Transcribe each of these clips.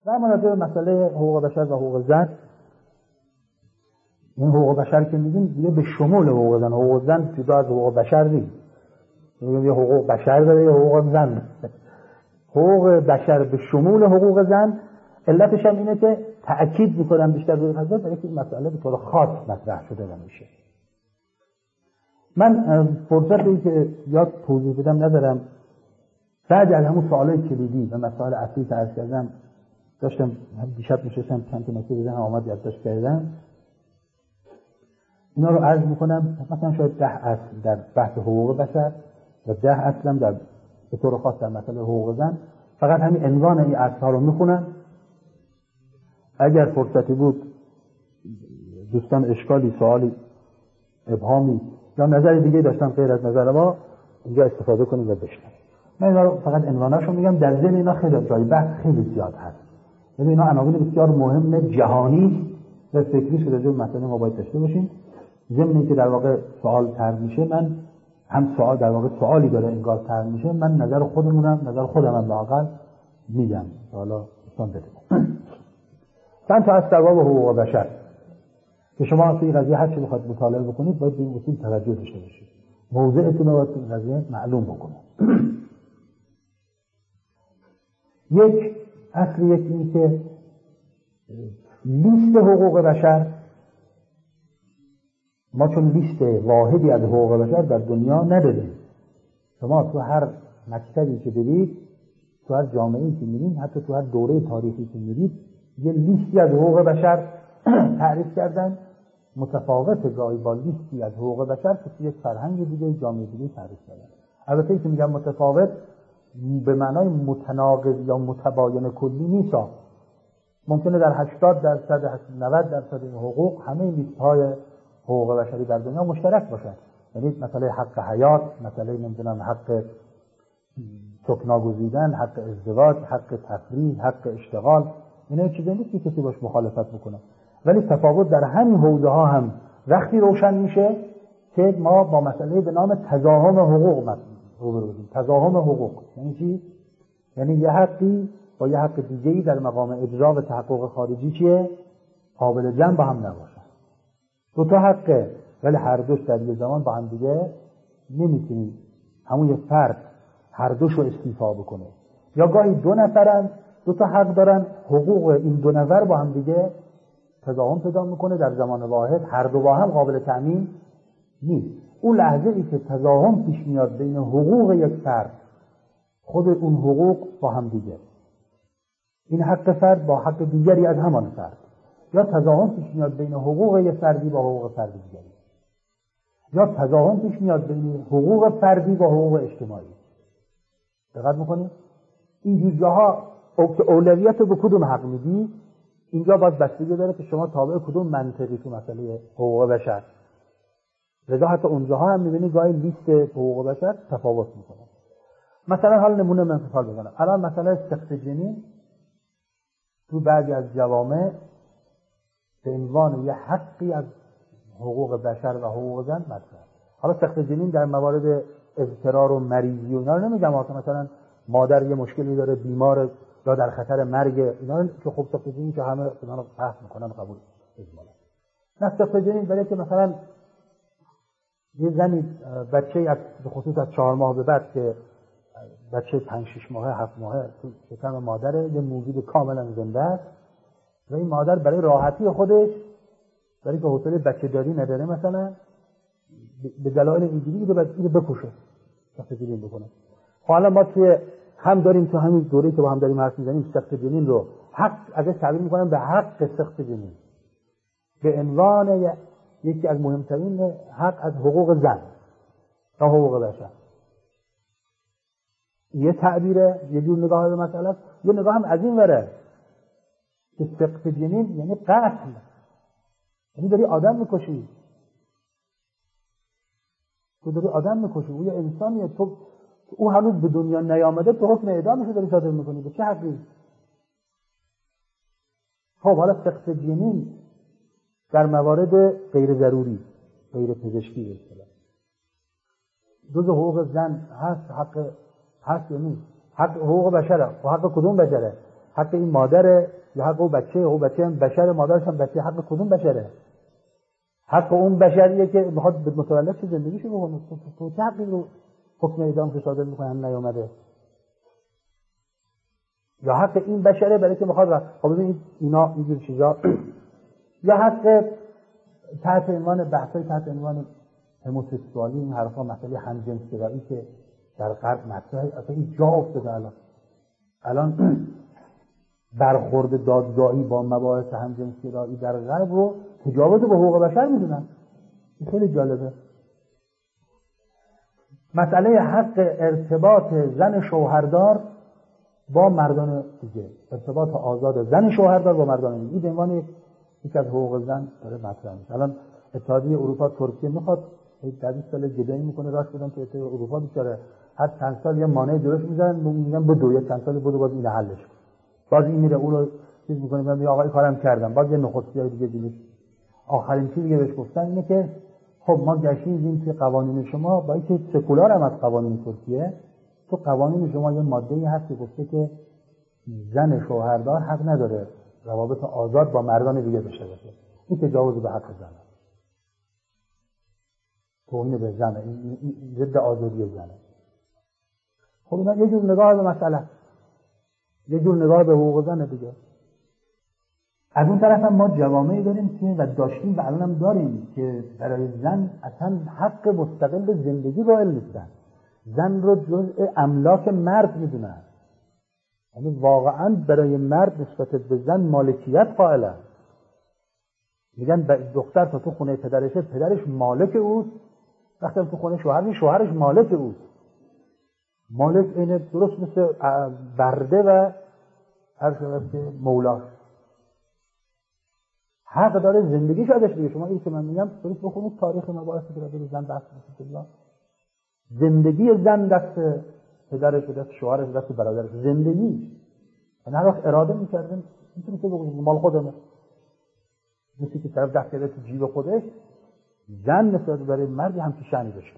و اما راجع به مسئله حقوق بشر و حقوق زن، این حقوق بشر که میگیم دیگه به شمول حقوق زن جدا از حقوق بشر نیست. میگیم یه حقوق بشر داره یه حقوق زن. حقوق بشر به شمول حقوق زن، علتش هم اینه که تأکید میکنم بیشتر روی قضیه برای که این مسئله به طور خاص مطرح شده نمیشه. من فرصتی که یاد توضیح بدم ندارم. بعد از همون سوالای کلیدی و مسائل اصلی که عرض کردم داشتم دیشب نشستم چند تا مسئله بزنم آمد یادداشت کردم. اینا رو عرض میکنم. مثلا شاید 10 اصل در بحث حقوق بشر و 10 اصل در به طور خاص در مسئله حقوق زن. فقط همین عنوان این اصل‌ها رو میخونم. اگر فرصتی بود دوستان اشکالی، سوالی، ابهامی یا نظر دیگه داشتن غیر از نظر ما اینجا استفاده کنیم و بشنویم. من اینا رو فقط عنواناشو میگم. در ذهن اینا خیلی جای بحث خیلی زیاد هست. یعنی اینا عناوین بسیار مهم جهانی و فکری شده جو مثلا ما باید داشته باشیم. ضمن که در واقع سوال طرح میشه، من هم سوال در واقع سوالی داره انگار طرح میشه، من نظر خودم لااقل میگم. حالا دوستان بدونن. چند تا از باب حقوق بشر که شما توی قضیه هر چی بخواید مطالعه بکنید باید به این اصول توجه داشته باشید. موضعتون رو باید توی قضیه معلوم بکنید. یک اصل اینه که لیست حقوق بشر، ما چون لیست واحدی از حقوق بشر در دنیا نداریم. شما تو هر مکتبی که برید، تو هر جامعه‌ای که میرید، حتی تو هر دوره تاریخی که میرید، یه لیستی از حقوق بشر تعریف کردن، متفاوت گاهی با لیستی از حقوق بشر که توی یک فرهنگ دیگه، جامعه دیگه تعریف کردن. البته این که میگم متفاوت به معنای متناقض یا متباین کلی نیست. ممکنه در 80%، 90% این حقوق همه این لیست‌های حقوق بشری در دنیا مشترک باشن. یعنی مثلا حق حیات، مثلا نمیدونم حق سکنا گزیدن، حق ازدواج، حق تفریح، حق اشتغال، اینا چیزی نیست که کسی باش مخالفت بکنه. ولی تفاوت در همین حوزه ها هم وقتی روشن میشه که ما با مسئله به نام تضاهم حقوق روبرو بشیم. تضاهم حقوق یعنی چی؟ یعنی یه حقی با یه حق دیگه‌ای در مقام اجرا و تحقق خارجی چیه؟ قابل جمع با هم نباشن. دو تا حقه ولی هر دوش در یه زمان با هم دیگه نمیتونی همون یه فرد هر دوش رو استیفا بکنه. یا گاهی دو نفرن، دو تا حق دارن، حقوق این دو نفر با هم دیگه تضاهم پیدا میکنه در زمان واحد، هر دو با هم قابل تأمین نیست. اون لحظه ای که تضاهم پیش میاد بین حقوق یک فرد، خود اون حقوق با هم دیگه، این حق فرد با حق دیگری از همان فرد، یا تضاهم پیش میاد بین حقوق یک فردی با حقوق فرد دیگری، یا تضاهم پیش میاد بین حقوق فردی با حقوق اجتماعی. دقت میکنید؟ این جاها که اولویت رو به کدوم حق میدی، اینجا باید بستگی داره که شما تابع کدوم منطقی تو مسئله حقوق بشر. لذا حتی اونجاها هم میبینی گاهی لیست حقوق بشر تفاوت میکنه. مثلا حال نمونه من مثال بزنم. الان مثلا سقط جنین تو بعضی از جوامع به عنوان یه حقی از حقوق بشر و حقوق زن مطرحه. حالا سقط جنین در موارد اضطرار و مریضی و اینا رو نمیگم، مثلا مادر یه مشکلی داره، بیماره یا در خطر مرگ، اینا که خب سقط جنین که همه اینا رو بحث میکنن قبول اجمالا. نه سقط جنین برای که مثلا یه زنی بچه‌ای از به خصوص از 4 ماه به بعد که بچه 5-6 ماهه 7 ماهه تو شکم مادره، یه موجود کاملا زنده است و این مادر برای راحتی خودش، برای که حوصله بچه داری نداره، مثلا به دلایل اینجوری رو بکشه سقط جنین بکنه. حالا ما توی هم داریم تو همین دوره‌ای که با هم داریم حرف می‌زنیم سقط جنین رو حق ازش تعبیر می‌کنن به حق سقط جنین، به عنوان یکی از مهمترین حق از حقوق زن و حقوق بشر. یه تعبیره، یه جور نگاه به مسئله است. یه نگاه هم از این وره که سقط جنین یعنی قتل، یعنی داری آدم میکشی، تو داری آدم میکشی، او یه انسانیه، تو او هنوز به دنیا نیامده تو حکم اعدامش رو داری صادر میکنی. به چه حقی؟ خب حالا سقط جنین در موارد غیر ضروری، غیر پزشکی به اصطلاح جزء حقوق زن هست، حق هست یا نیست؟ حق حقوق بشره. و حق کدوم بشره؟ حق این مادره یا حق اون بچه هم بشر، مادرش هم بچه، حق کدوم بشره؟ حق اون بشریه که میخواد متولد شه زندگیشو بکنه. تو چه حقی رو حکم اعدام که صادر میکنه هم نیامده؟ یا حق این بشره برای که میخواد خب ببینید اینا اینجور چیزا یا حق تحت عنوان بحثای تحت عنوان هموسکسوالی، این حرفا مسئله همجنسگرایی که در غرب مطرحه، اصلا این جا افتاده. الان برخورد دادگاهی با مباحث همجنسگرایی در غرب رو تجاوز به حقوق بشر میدونن. این خیلی جالبه. مسئله حق ارتباط زن شوهردار با مردان دیگه، ارتباط آزاد زن شوهردار با مردان دیگه، به عنوان یکی از حقوق زن داره مطرح میشه. الان اتحادیه اروپا ترکیه میخواد 20 سال گدایی میکنه راش بدن که اتحادیه اروپا بیچاره هر چند سال یه مانع جلوش میذارن، میگن بدو، یه چند سال بدو باز این حلش کن. باز این میره اون رو چیز میکنه، میگه آقا این کارم کردم، باز یه نخستیای دیگه جلوش. آخرین چیزی که بهش گفتن اینه که خب ما گشتیم که قوانین شما با اینکه سکولار هم از قوانین ترکیه، تو قوانین شما یه ماده‌ای هست که گفته که زن شوهردار حق نداره روابط آزاد با مردان دیگه داشته باشه. این تجاوز به حق زنه، توهین به زنه، این ضد آزادی زنه. خب اینا یه جور نگاه به مسئله، یه جور نگاه به حقوق زنه دیگه. از اون طرف هم ما جوامعی داریم که و داشتیم و الان هم داریم که برای زن اصلا حق مستقل به زندگی قائل نیستن. زن رو جزء املاک مرد میدونن. یعنی واقعا برای مرد نسبت به زن مالکیت قائلن. میگن دختر تا تو خونه پدرشه، پدرش مالک اوست. وقتی تو خونه شوهرش مالک اوست. مالک اینه درست مثل برده و هر شود که مولاش. حق داره زندگیش ازش دیگه. شما این که من میگم برید بخونید تاریخ مباحثی که راجع به زن بحث میشه. زندگی زن دست پدرش، دست شوهرش، دست برادرش، زندگی. یعنی هر وقت اراده می‌کردن میتونه که بگه مال خودمه. مثل که طرف دست کرده تو جیب خودش، زن نسبت برای مردی هم که شأنی داشته.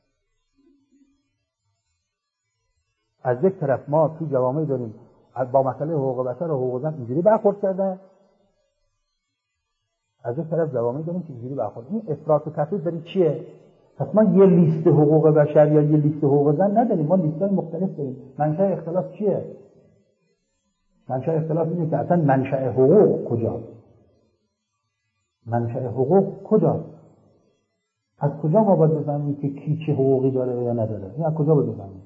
از یک طرف ما تو جوامعی داریم با مسئله حقوق بشر و حقوق زن اینجوری برخورد کردن، از یک طرف جوامعی داریم که اینجوری برخورد. این افراط و تفرید برای چیه؟ پس ما یه لیست حقوق بشر یا یه لیست حقوق زن نداریم، ما لیست‌های مختلف داریم. منشأ اختلاف چیه؟ منشأ اختلاف اینه که اصلا منشأ حقوق کجاست؟ منشأ حقوق کجاست؟ از کجا ما باید بفهمیم که کی چه حقوقی داره یا نداره؟ این از کجا باید بفهمیم؟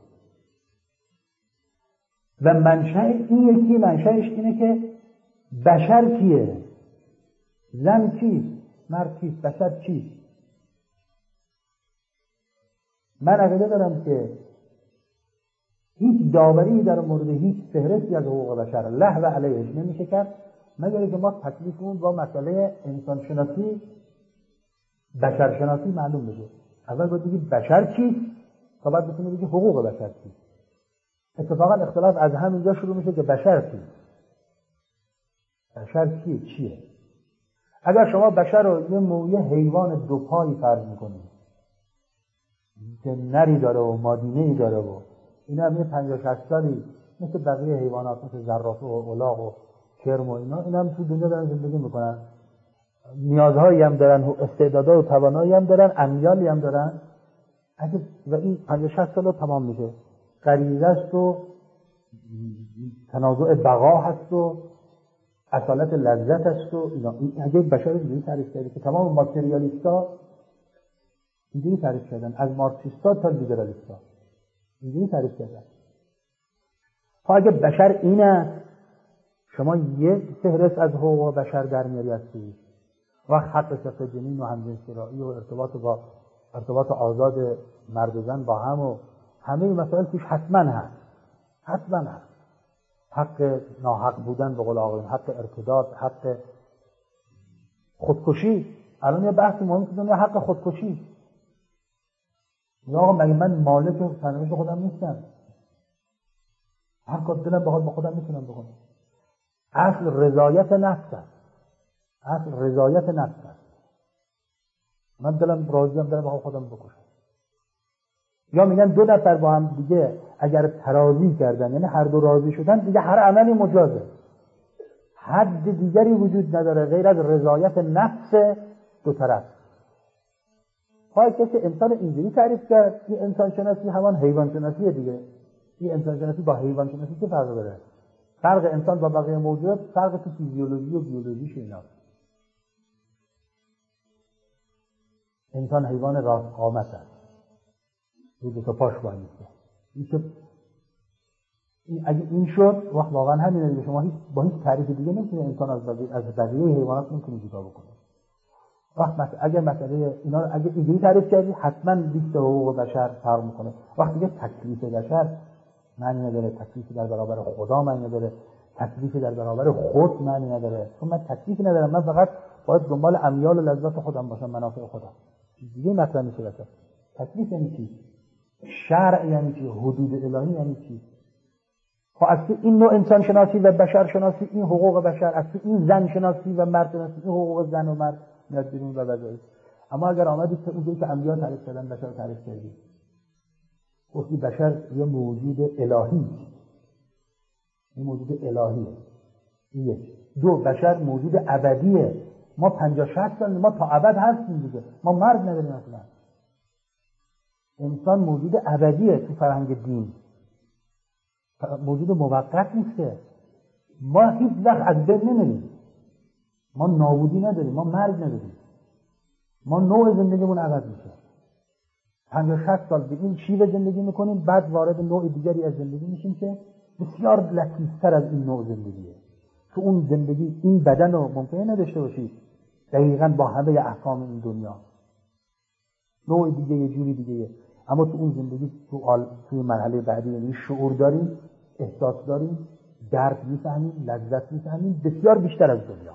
و منشأ این یکی منشأش اینه که بشر کیه؟ زن کیست؟ مرد کیست؟ بشر کیست؟ من عقیده دارم که هیچ داوری در مورد هیچ فهرستی از حقوق بشر له و علیهش نمیشه کرد مگر که ما تکلیفمون با مسئله انسان شناسی، بشر شناسی معلوم بشه. اول باید بگید بشر کیست تا بعد بتونید بگید حقوق بشر کیست. اتفاقا اختلاف از همینجا شروع میشه که بشر کیست. بشر کیه؟ چیه؟ اگر شما بشر رو یه حیوان دو پایی فرض میکنید که نری داره و مادینه‌ای داره و اینا هم 50-60 سالی مثل بقیه حیوانات، مثل زرافه و الاغ و کرم و اینا هم تو دنیا دارن زندگی میکنن، نیازهایی هم دارن، استعدادها و توانایی هم دارن، امیالی هم دارن. و این 50-60 سال تمام میشه، غریزه است و تنازع بقا هست و اصالت لذت است و اینا. اگه بشر رو اینجوری تعریف کرده که تمام ماتریالیستا اینجوری تعریف کردن، از مارکسیستا تا لیبرالیستا اینجوری تعریف کردن. اگه بشر اینه، شما یک فهرست از حقوق بشر در میاری هستید و حق سفر جنین و همجنسگرایی و ارتباط آزاد مرد و زن با هم و همه این مسائل توش حتما هست. حتما هست. حق ناحق بودن به قول آقایون، حق ارتداد، حق خودکشی. الان یه بحث مهمی که دنیا حق خودکشی. یا آقا مگه من مالک سرنوشت خودم نیستم؟ هر کار دلم بخواد با خودم میتونم بکنم. اصل رضایت نفس است. اصل رضایت نفس است. من دلم راضیم، دلم بخواد خودم بکشم. یا میگن دو نفر با هم دیگه اگر ترازی کردن، یعنی هر دو راضی شدن، دیگه هر عملی مجازه. حد دیگری وجود نداره غیر از رضایت نفس دو طرف. خواهی کسی انسان اینجوری تعریف کرد، این انسان شناسی همان حیوان شناسیه دیگه. این انسان شناسی با حیوان شناسی چه فرقی داره؟ فرق انسان با بقیه موجودات فرق تو فیزیولوژی و بیولوژیش اینا. انسان حیوان راست قامت است، رو دو تا پاش باید میشه. اگه این شد وقت واقعا همینه دیگه. شما با هیچ تعریف دیگه نمیتونه انسان از بقیه حیوانات نمیتونه جدا بکنه. وقت اگه مسئله اینا رو اگه اینجوری تعریف کردی حتما لیست حقوق بشر فرق میکنه. وقتی که تکلیف بشر معنی نداره، تکلیفی در برابر خدا معنی نداره، تکلیفی در برابر خود معنی نداره. چون من تکلیفی ندارم، من فقط باید دنبال امیال و لذت خودم باشم، منافع خودم. دیگه مطرح میشه بچه. تکلیف یعنی چی؟ شرع یعنی چی؟ حدود الهی یعنی چی؟ خب از این نوع انسان شناسی و بشر شناسی، این حقوق بشر، از این زن شناسی و مرد شناسی، این حقوق زن و مرد میاد بیرون و وظایف. اما اگر آمدید که اونجایی که انبیا تعریف کردن بشر تعریف کردید، گفتی بشر یه موجود الهی، این موجود الهیه. این یک. دو، بشر موجود ابدیه. ما 50-60 سال ما تا ابد هستیم دیگه، ما مرگ نداریم اصلا. انسان موجود ابدیه تو فرهنگ دین، موجود موقت نیست که. ما هیچ وقت از بین نمیریم، ما نابودی نداریم، ما مرگ نداریم، ما نوع زندگیمون عوض میشه. 50-60 سال به این شیوه زندگی میکنیم، بعد وارد نوع دیگری از زندگی میشیم که بسیار لطیفتر از این نوع زندگیه. تو اون زندگی این بدن رو ممکنه نداشته باشید دقیقاً با همه احکام این دنیا، نوع دیگه یه جوری دیگه، اما تو اون زندگی توی مرحله بعدی یعنی شعور داریم، احساس داریم، درد میفهمیم، لذت میفهمیم بسیار بیشتر از دنیا.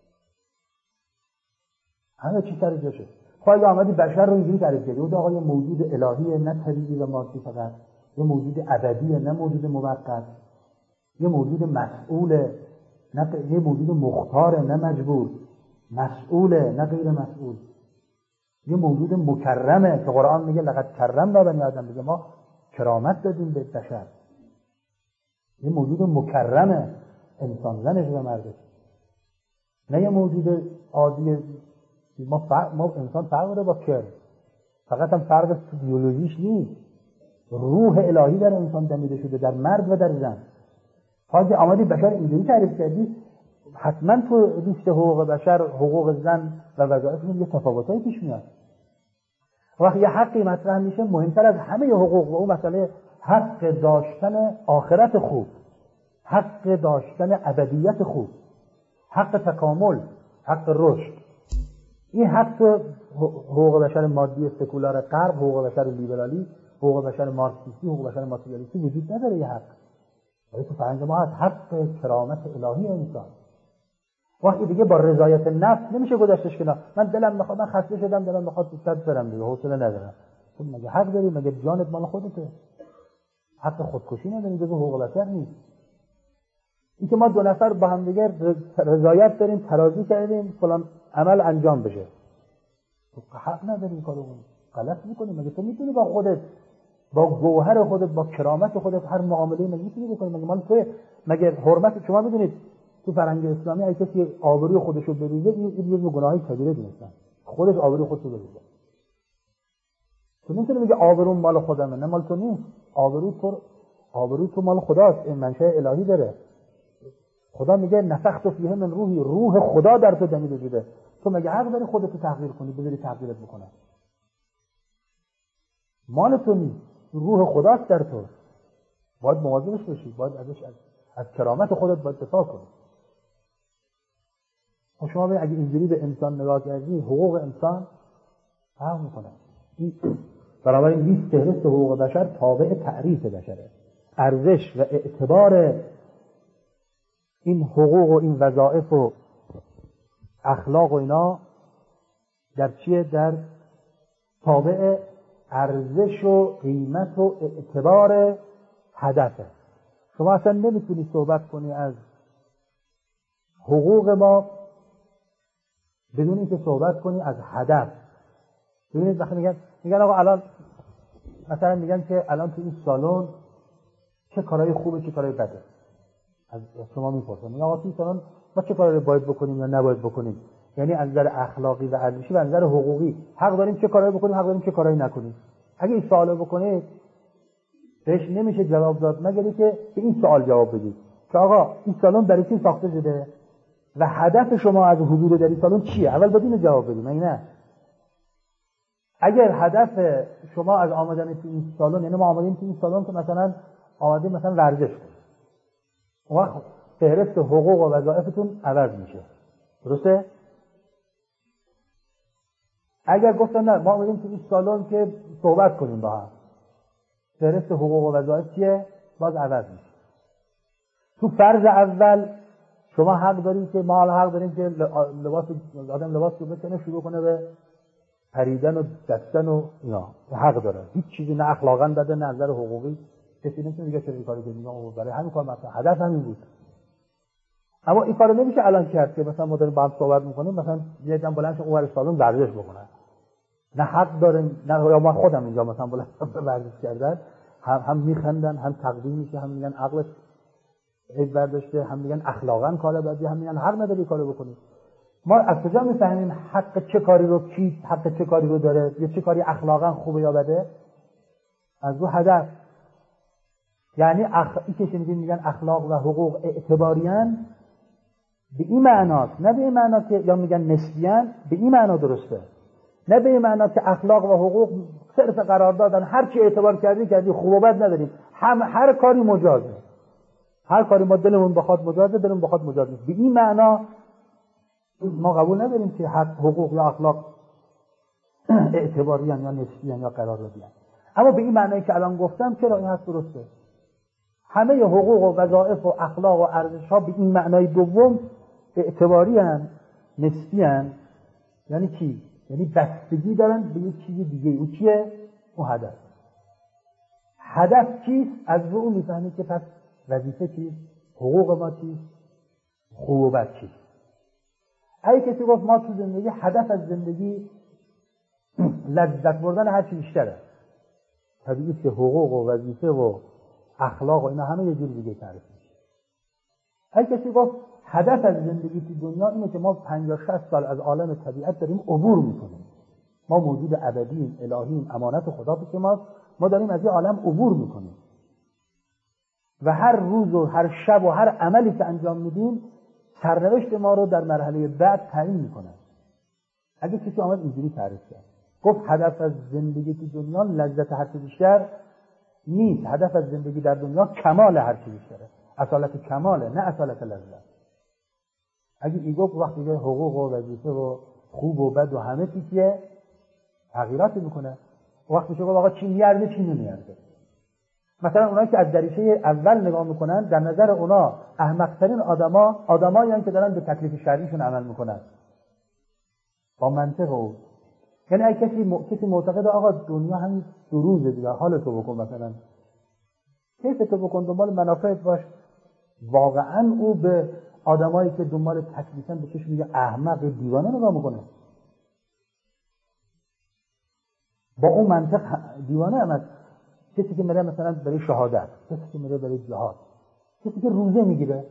همه چی سر جاشه. خواهی آمدی بشر رو اینجوری تعریف کردی، اون آقا یه موجود الهیه، نه طبیعی و مادی فقط، یه موجود ابدیه نه موجود موقت، یه موجود مسئوله نه یه موجود مختاره نه مجبور، مسئوله نه غیر مسئول، یه موجود مکرمه که قرآن میگه لقد کرمنا بنی آدم، میگه ما کرامت دادیم به بشر. یه موجود مکرمه، انسان زنش و مردش، نه یه موجود عادی. ما انسان فرق داره با کرم، فقط هم فرق تو بیولوژیش نیست، روح الهی در انسان دمیده شده در مرد و در زن. حاجی آمدی بشر اینجوری تعریف کردی، حتما تو لیست حقوق بشر حقوق زن و وظایفشون یه تفاوتایی پیش میاد. وقتی یه حقی مطرح میشه مهمتر از همه حقوق و اون مسئله حق داشتن آخرت خوب، حق داشتن ابدیت خوب، حق تکامل، حق رشد. این حق حقوق بشر مادی سکولار غرب، حقوق بشر لیبرالی، حقوق بشر مارکسیستی، حقوق بشر ماتریالیستی وجود نداره. یه حق ولی تو فرهنگ ما هست، حق کرامت الهی انسان. وقتی دیگه با رضایت نفس نمیشه گذاشتش که من دلم میخواد، من خسته شدم دلم میخواد صد برم دیگه، حوصله ندارم. تو مگه حق داری؟ مگه جانت مال خودته؟ حق خودکشی نداری، جزو حقوق بشر نیست. این که ما دو نفر با هم دیگه رضایت داریم، ترازی کردیم فلان عمل انجام بشه، تو حق نداری این کارو کنی، غلط میکنی. مگه تو میتونی با خودت، با گوهر خودت، با کرامت خودت هر معامله‌ای مگه میتونی بکنی؟ مگه مال تو؟ مگه حرمت شما میدونید تو فرهنگ اسلامی اگه کسی آبروی خودش رو بریزه این یه گناهی کبیره دونستن، خودش آبروی خودش رو بریزه. تو نمیتونی بگی آبرو مال خودمه، نه مال تو نیست. آبروی تو مال خداست، این منشأ الهی داره. خدا میگه نفخت فیه من روحی، روح خدا در تو دمیده شده. تو مگه حق داری خودت رو تغییر کنی، بذاری تغییرت بکنه؟ مال تو نیست، روح خداست در تو. باید مواظبش باشی، باید ازش از کرامت خودت باید دفاع کنی. و شما اگه اینجوری به انسان نگاه کردی، حقوق انسان فرق میکنه. برابر این لیست فهرست حقوق بشر تابع تعریف بشره. ارزش و اعتبار این حقوق و این وظایف و اخلاق و اینا در چیه؟ در تابع ارزش و قیمت و اعتبار هدفه. شما اصلا نمیتونی صحبت کنی از حقوق ما بدون اینکه صحبت کنی از هدف. ببینید وقتی میگن آقا الان مثلا میگن که الان تو این سالن چه کارهای خوبه چه کارهای بده، از شما میپرسن یا آقا سالن ما چه کاری رو باید بکنیم یا نباید بکنیم، یعنی از نظر اخلاقی و ارزشی و از نظر حقوقی حق داریم چه کارایی بکنیم، حق داریم چه کارایی نکنیم. اگه این سوالو بکنید بهش نمیشه جواب داد مگر که به این سوال جواب بدید که آقا این سالن برای چی ساخته شده و هدف شما از حضور در این سالن چیه. اول باید اینو جواب بدید. نه اگر هدف شما از آمدن تو این سالن، یعنی ما آمدیم تو این سالن که مثلا آمدیم مثلا ورزش کنیم، اون وقت فهرست حقوق و وظایفتون عوض میشه، درسته؟ اگر گفتن نه ما آمدیم تو این سالن که صحبت کنیم با هم، فهرست حقوق و وظایف چیه؟ باز عوض میشه. تو فرض اول شما حق دارید که ما حق داریم که آدم لباس رو بکنه شروع کنه به پریدن و دستن و اینا، حق داره. هیچ چیزی نه اخلاقاً بده نه نظر حقوقی کسی نمیتونه دیگه چه کاری کنه. برای همین کار مثلا هدف همین بود. اما این کارو نمیشه الان کرد که مثلا ما داریم با هم صحبت میکنیم مثلا یه جمع بلند شه اون ور سالن ورزش بکنن. نه حق دارن نه یا ما خودم اینجا مثلا بلند ورزش کردن هم میخندن هم تقدیم میشه، هم میگن عقلش عیب برداشته، هم میگن اخلاقاً کار بدی، هم میگن حق نداری کارو بکنی. ما از کجا میفهمیم حق چه کاری رو کی حق چه کاری رو داره یا چه کاری اخلاقاً خوبه یا بده؟ از رو هدف. یعنی این که میگن اخلاق و حقوق اعتباریان به این معناست، نه به این معنی که یا میگن نسبیان، به این معنا درسته، نه به این معنا که اخلاق و حقوق صرف قرار دادن هر چی اعتبار کردی خوب و بد نداریم، هر کاری مجازه، هر کاری ما دلمون بخواد مجازه، دلمون بخواد مجاز نیست. به این معنا ما قبول نداریم که حقوق یا اخلاق اعتباریان یا نسبیان یا قراردادیان. اما به این معنی که الان گفتم چرا این هست درسته. همه حقوق و وظایف و اخلاق و ارزش‌ها به این معنای دوم اعتباریان، نسبیان. یعنی چی؟ یعنی بستگی دارن به یک چیز دیگه. اون چیه؟ اون هدف. هدف چیست؟ از اون میفهمید که پس وظیفه چیست؟ حقوق ما چیست؟ خوب و بد چیست؟ اگه کسی گفت ما تو زندگی هدف از زندگی لذت بردن هر چی بیشتره، طبیعیه که حقوق و وظیفه و اخلاق و اینا همه یه جور دیگه تعریف میشه. اگه کسی گفت هدف از زندگی تو دنیا اینه که ما 50-60 سال از عالم طبیعت داریم عبور میکنیم، ما موجود ابدیم، الهیم، امانت خدا پیش ماست، ما داریم از این عالم عبور میکنیم و هر روز و هر شب و هر عملی که انجام میدیم سرنوشت ما رو در مرحله بعد تعیین میکنه. اگه کسی آمد اینجوری تعریف کرد گفت هدف از زندگی تو دنیا لذت هر چی بیشتر نیست، هدف از زندگی در دنیا کمال هر چی بیشتره، اصالت کماله نه اصالت لذت. اگه این گفت وقتی که حقوق و وظیفه و خوب و بد و همه چیزیه تغییرات میکنه، وقتی شما آقا چی میارزه چی نمیارزه. مثلا اونایی که از دریچه اول نگاه میکنن در نظر اونا احمق‌ترین آدمایی که دارن به تکلیف شرعیشون عمل میکنن با منطق او. یعنی اگه کسی معتقد آقا دنیا همین 2 روزه دیگه حالتو بکن، مثلا کیفتو بکن، دنبال منافعت باش، واقعا او به آدمایی که دنبال تکلیفن به چشم میگه احمق دیوانه نگاه میکنه. با اون منطق دیوانه هم کسی که میره مثلا برای شهادت، کسی که میره برای جهاد، کسی که روزه میگیره،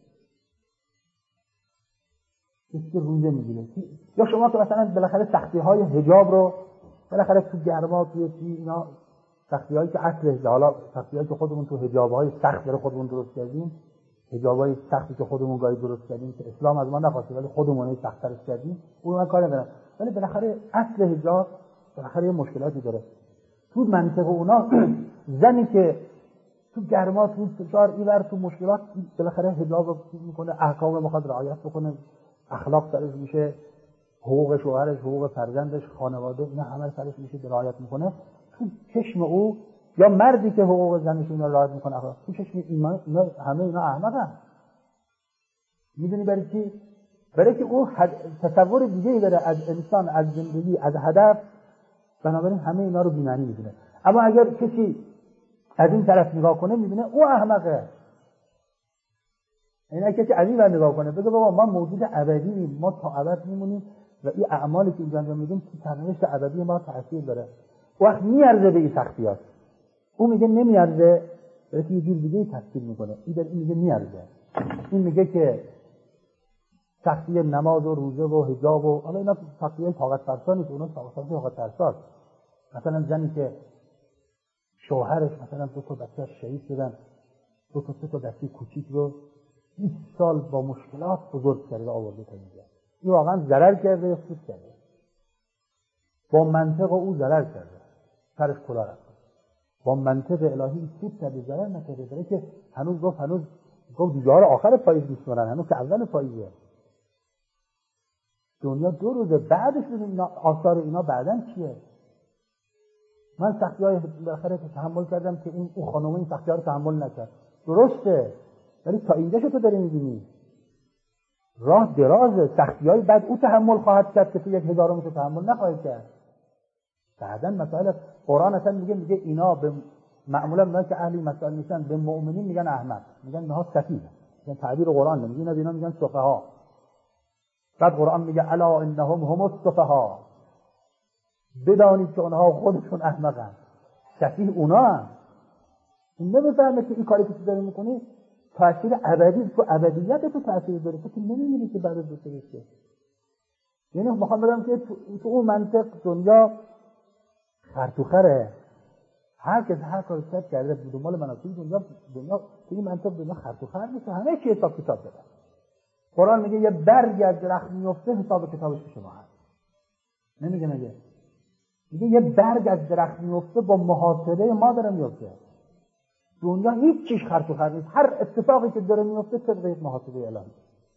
یا شما که مثلا بالاخره سختی‌های حجاب رو بالاخره تو گرما توی اینا سختی‌هایی که اصل حالا سختی‌هایی که خودمون تو حجاب‌های سخت برای خودمون درست کردیم، حجاب‌های سختی که خودمون گاهی درست کردیم که اسلام از ما نخواسته ولی خودمون سخت‌ترش کردیم، اون من کار ندارم، ولی بالاخره اصل حجاب بالاخره مشکلاتی داره. تو منطقه اونا زنی که تو گرما تو فشار اینور تو مشکلات بالاخره حجاب رو میکنه، احکام رو میخواد رعایت بکنه، اخلاق سرش میشه، حقوق شوهرش، حقوق فرزندش، خانواده اینا همه سرش میشه رعایت میکنه. تو چشم او یا مردی که حقوق زنش اینا رعایت میکنه اخلاق، تو چشم اینا همه اینا احمقن. میدونی برای چی؟ برای که او تصور دیگه‌ای داره از انسان، از زندگی، از هدف، بنابراین همه اینا رو بی‌معنی میدونه. اما اگر کسی از این طرف نگاه کنه میبینه او احمقه. این کسی از این ور نگاه کنه بگه بابا ما موجود ابدییم، ما تا ابد میمونیم و این اعمالی که اینجا انجام میدیم تو سرنوشت ابدی ما تاثیر داره. وقت میارزه به این سختیات. او میگه نمیارزه، بلکه یه جور دیگه تفسیر میکنه. این میگه میارزه. این میگه که سختی نماز و روزه و حجاب و حالا اینا سختی طاقت فرسا نیست، اونا طاقت فرساست. مثلا زنی که شوهرش مثلا 2 تا بچه شهید شدن، 2 تا 3 تا بچه کوچیک رو 20 سال با مشکلات بزرگ کرده آورده تا اینجا، این واقعا ضرر کرده یا سود کرده؟ با منطق او ضرر کرده، سرش کلا رفت. با منطق الهی سود کرده، ضرر نکرده. برای که هنوز گفت دیگه آخر پاییز میشورن، هنوز که اول پاییزه. دنیا 2 روزه، بعدش ببین آثار اینا بعدن چیه. من سختی‌های بالاخره تحمل کردم که اون خانم این سختی‌ها رو تحمل نکرد. درسته، ولی تا اینجاشو تو داری می‌بینی. راه درازه، سختی‌های بعد او تحمل خواهد کرد که تو 1000 رو تحمل نخواهی کرد. بعدن مسائل قرآن اصلا میگه اینا به معمولا اونایی که اهل مسائل نیستن به مؤمنین میگن احمق، میگن اینها سفیه. میگن تعبیر قرآن نمیگه، اینا میگن سفها. بعد قرآن میگه الا انهم هم السفها، بدانید که اونها خودشون احمقن. سفیه اونا این نمیفهمه که این کاری که تو داری میکنی تأثیر ابدی تو ابدیت تو تأثیر داره، تو که نمی‌بینی که بعد از تو بشه. یعنی میخوام بگم که تو اون منطق دنیا خرطوخره، هر کس هر کاری کرده بود مال مناطق دنیا تو این منطق دنیا خرطوخر میشه، همه چی حساب کتاب داره. قرآن میگه یه برگ از درخت میفته حساب کتابش پیش ما هست. نمیگه میگه یه برگ از درخت میفته با محاسبه ما داره میفته. دنیا هیچ چیز خرطوخر نیست، هر اتفاقی که داره میفته طبق محاسبه الهی.